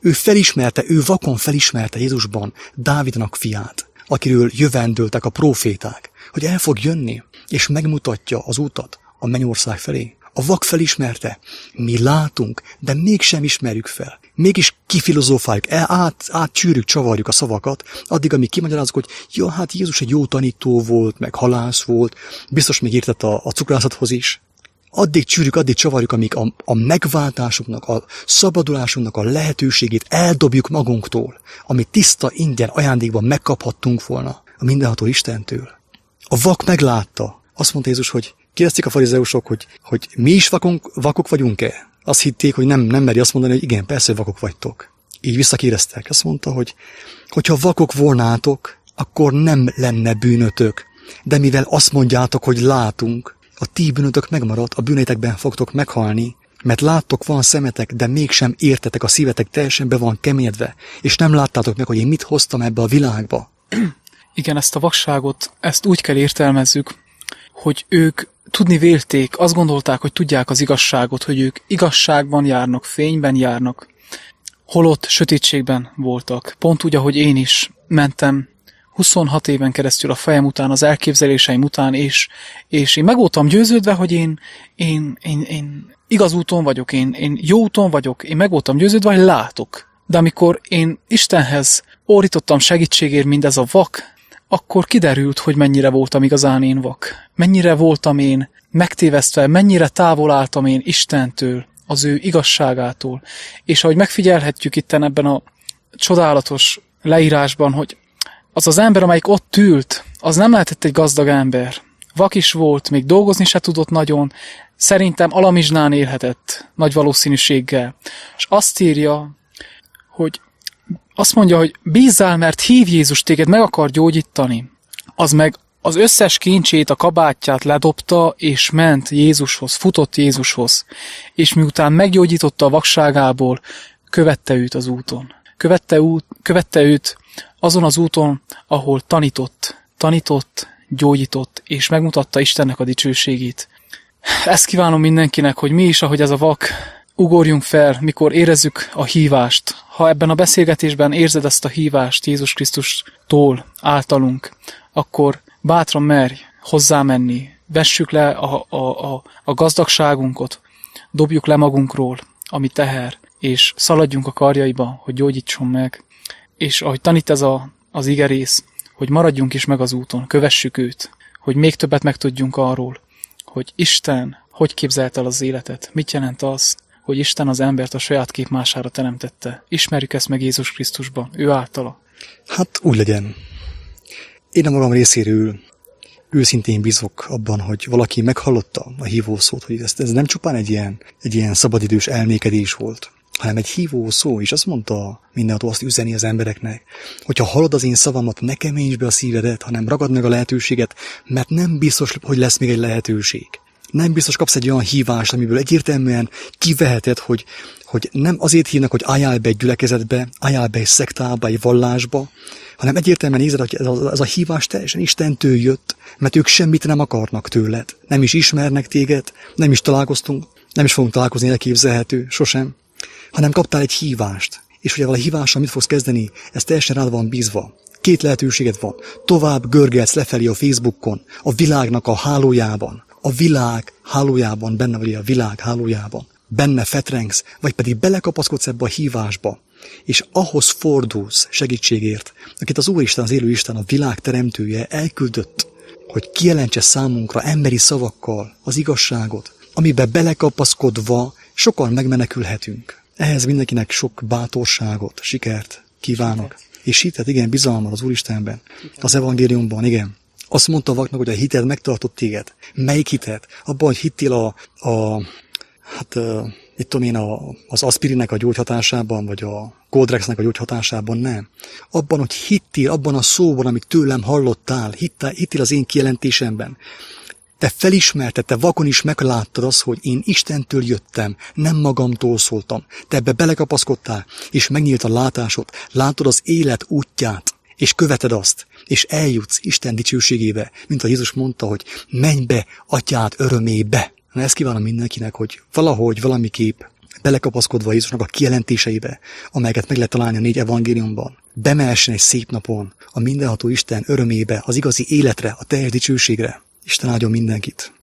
Speaker 1: Ő vakon felismerte Jézusban Dávidnak fiát, akiről jövendőltek a próféták, hogy el fog jönni, és megmutatja az utat a mennyország felé. A vak felismerte, mi látunk, de mégsem ismerjük fel. Mégis kifilozófáljuk, átcsűrjük, csavarjuk a szavakat, addig, amíg kimagyarázunk, hogy ja, hát Jézus egy jó tanító volt, meg halász volt, biztos még értett a cukrászathoz is. Addig csűrjük, addig csavarjuk, amíg a megváltásunknak, a szabadulásunknak a lehetőségét eldobjuk magunktól, amit tiszta, ingyen ajándékban megkaphattunk volna a mindenható Istentől. A vak meglátta. Azt mondta Jézus, hogy kérdezték a farizeusok, hogy mi is vakok vagyunk-e? Azt hitték, hogy nem meri azt mondani, hogy igen, persze vakok vagytok. Így visszakérdeztek. Azt mondta, hogy hogyha vakok volnátok, akkor nem lenne bűnötök. De mivel azt mondjátok, hogy látunk, a ti bűnötök megmaradt, a bűneitekben fogtok meghalni, mert láttok, van szemetek, de mégsem értetek, a szívetek teljesen be van keményedve, és nem láttátok meg, hogy én mit hoztam ebbe a világba.
Speaker 3: Igen, ezt a vakságot, ezt úgy kell értelmezzük, hogy ők tudni vélték, azt gondolták, hogy tudják az igazságot, hogy ők igazságban járnak, fényben járnak, holott sötétségben voltak. Pont úgy, ahogy én is mentem 26 éven keresztül a fejem után, az elképzeléseim után, és én meg voltam győződve, hogy én igaz úton vagyok, én jó úton vagyok, én meg voltam győződve, hogy látok. De amikor én Istenhez ordítottam segítségért, mindez a vak, akkor kiderült, hogy mennyire voltam igazán én vak. Mennyire voltam én megtévesztve, mennyire távol álltam én Istentől, az ő igazságától. És ahogy megfigyelhetjük itten ebben a csodálatos leírásban, hogy az az ember, amelyik ott ült, az nem lehetett egy gazdag ember. Vak is volt, még dolgozni se tudott nagyon, szerintem alamizsnán élhetett nagy valószínűséggel. És azt írja, hogy azt mondja, hogy bízzál, mert hív Jézus téged, meg akar gyógyítani. Az meg az összes kincsét, a kabátját ledobta, és ment Jézushoz, futott Jézushoz. És miután meggyógyította a vakságából, követte őt az úton. Követte őt azon az úton, ahol tanított, gyógyított, és megmutatta Istennek a dicsőségét. Ezt kívánom mindenkinek, hogy mi is, ahogy ez a vak, ugorjunk fel, mikor érezzük a hívást. Ha ebben a beszélgetésben érzed ezt a hívást Jézus Krisztustól, általunk, akkor bátran merj hozzámenni, vessük le a gazdagságunkat, dobjuk le magunkról, ami teher, és szaladjunk a karjaiba, hogy gyógyítson meg. És ahogy tanít ez az igerész, hogy maradjunk is meg az úton, kövessük őt, hogy még többet megtudjunk arról, hogy Isten hogy képzelt el az életet, mit jelent az, hogy Isten az embert a saját képmására teremtette. Ismerjük ezt meg Jézus Krisztusban, ő általa.
Speaker 1: Hát úgy legyen. Én a magam részéről őszintén bízok abban, hogy valaki meghallotta a hívószót, hogy ez nem csupán egy ilyen szabadidős elmékedés volt, hanem egy hívó szó, és azt mondta mindenható, azt üzeni az embereknek, hogyha hallod az én szavamat, ne keményítsd be a szívedet, hanem ragad meg a lehetőséget, mert nem biztos, hogy lesz még egy lehetőség. Nem biztos kapsz egy olyan hívást, amiből egyértelműen kiveheted, hogy nem azért hívnak, hogy álljál be egy gyülekezetbe, álljál be egy szektába, egy vallásba, hanem egyértelműen érzed, hogy ez a hívás teljesen Istentől jött, mert ők semmit nem akarnak tőled. Nem is ismernek téged, nem is találkoztunk, nem is fogunk találkozni, elképzelhető, sosem, hanem kaptál egy hívást. És hogy a hívással mit fogsz kezdeni, ez teljesen rád van bízva. 2 lehetőséged van. Tovább görgelsz lefelé a Facebookon, a világnak a hálójában. A világ hálójában, benne vagy a világ hálójában. Benne fetrengsz, vagy pedig belekapaszkodsz ebbe a hívásba, és ahhoz fordulsz segítségért, akit az Úristen, az élő Isten, a világ teremtője elküldött, hogy kijelentse számunkra emberi szavakkal az igazságot, amiben belekapaszkodva sokan megmenekülhetünk. Ehhez mindenkinek sok bátorságot, sikert kívánok. És hitet, igen, bizalmat az Úristenben, az evangéliumban, igen. Azt mondta vaknak, hogy a hited megtartott téged. Melyik hited? Abban, hogy hittél az aspirinnek a gyógyhatásában, vagy a Coldrexnek a gyógyhatásában, nem. Abban, hogy hittél, abban a szóban, amit tőlem hallottál, hittél az én kijelentésemben. Te felismerted, te vakon is megláttad azt, hogy én Istentől jöttem, nem magamtól szóltam. Te ebbe belekapaszkodtál, és megnyílt a látásod, látod az élet útját, és követed azt, és eljutsz Isten dicsőségébe, mint a Jézus mondta, hogy menj be atyád örömébe. Na, ezt kívánom mindenkinek, hogy valahogy, valamiképp belekapaszkodva Jézusnak a kijelentéseibe, amelyeket meg lehet találni a 4 evangéliumban, bemehessen egy szép napon a mindenható Isten örömébe, az igazi életre, a teljes dicsőségre. Isten áldjon mindenkit!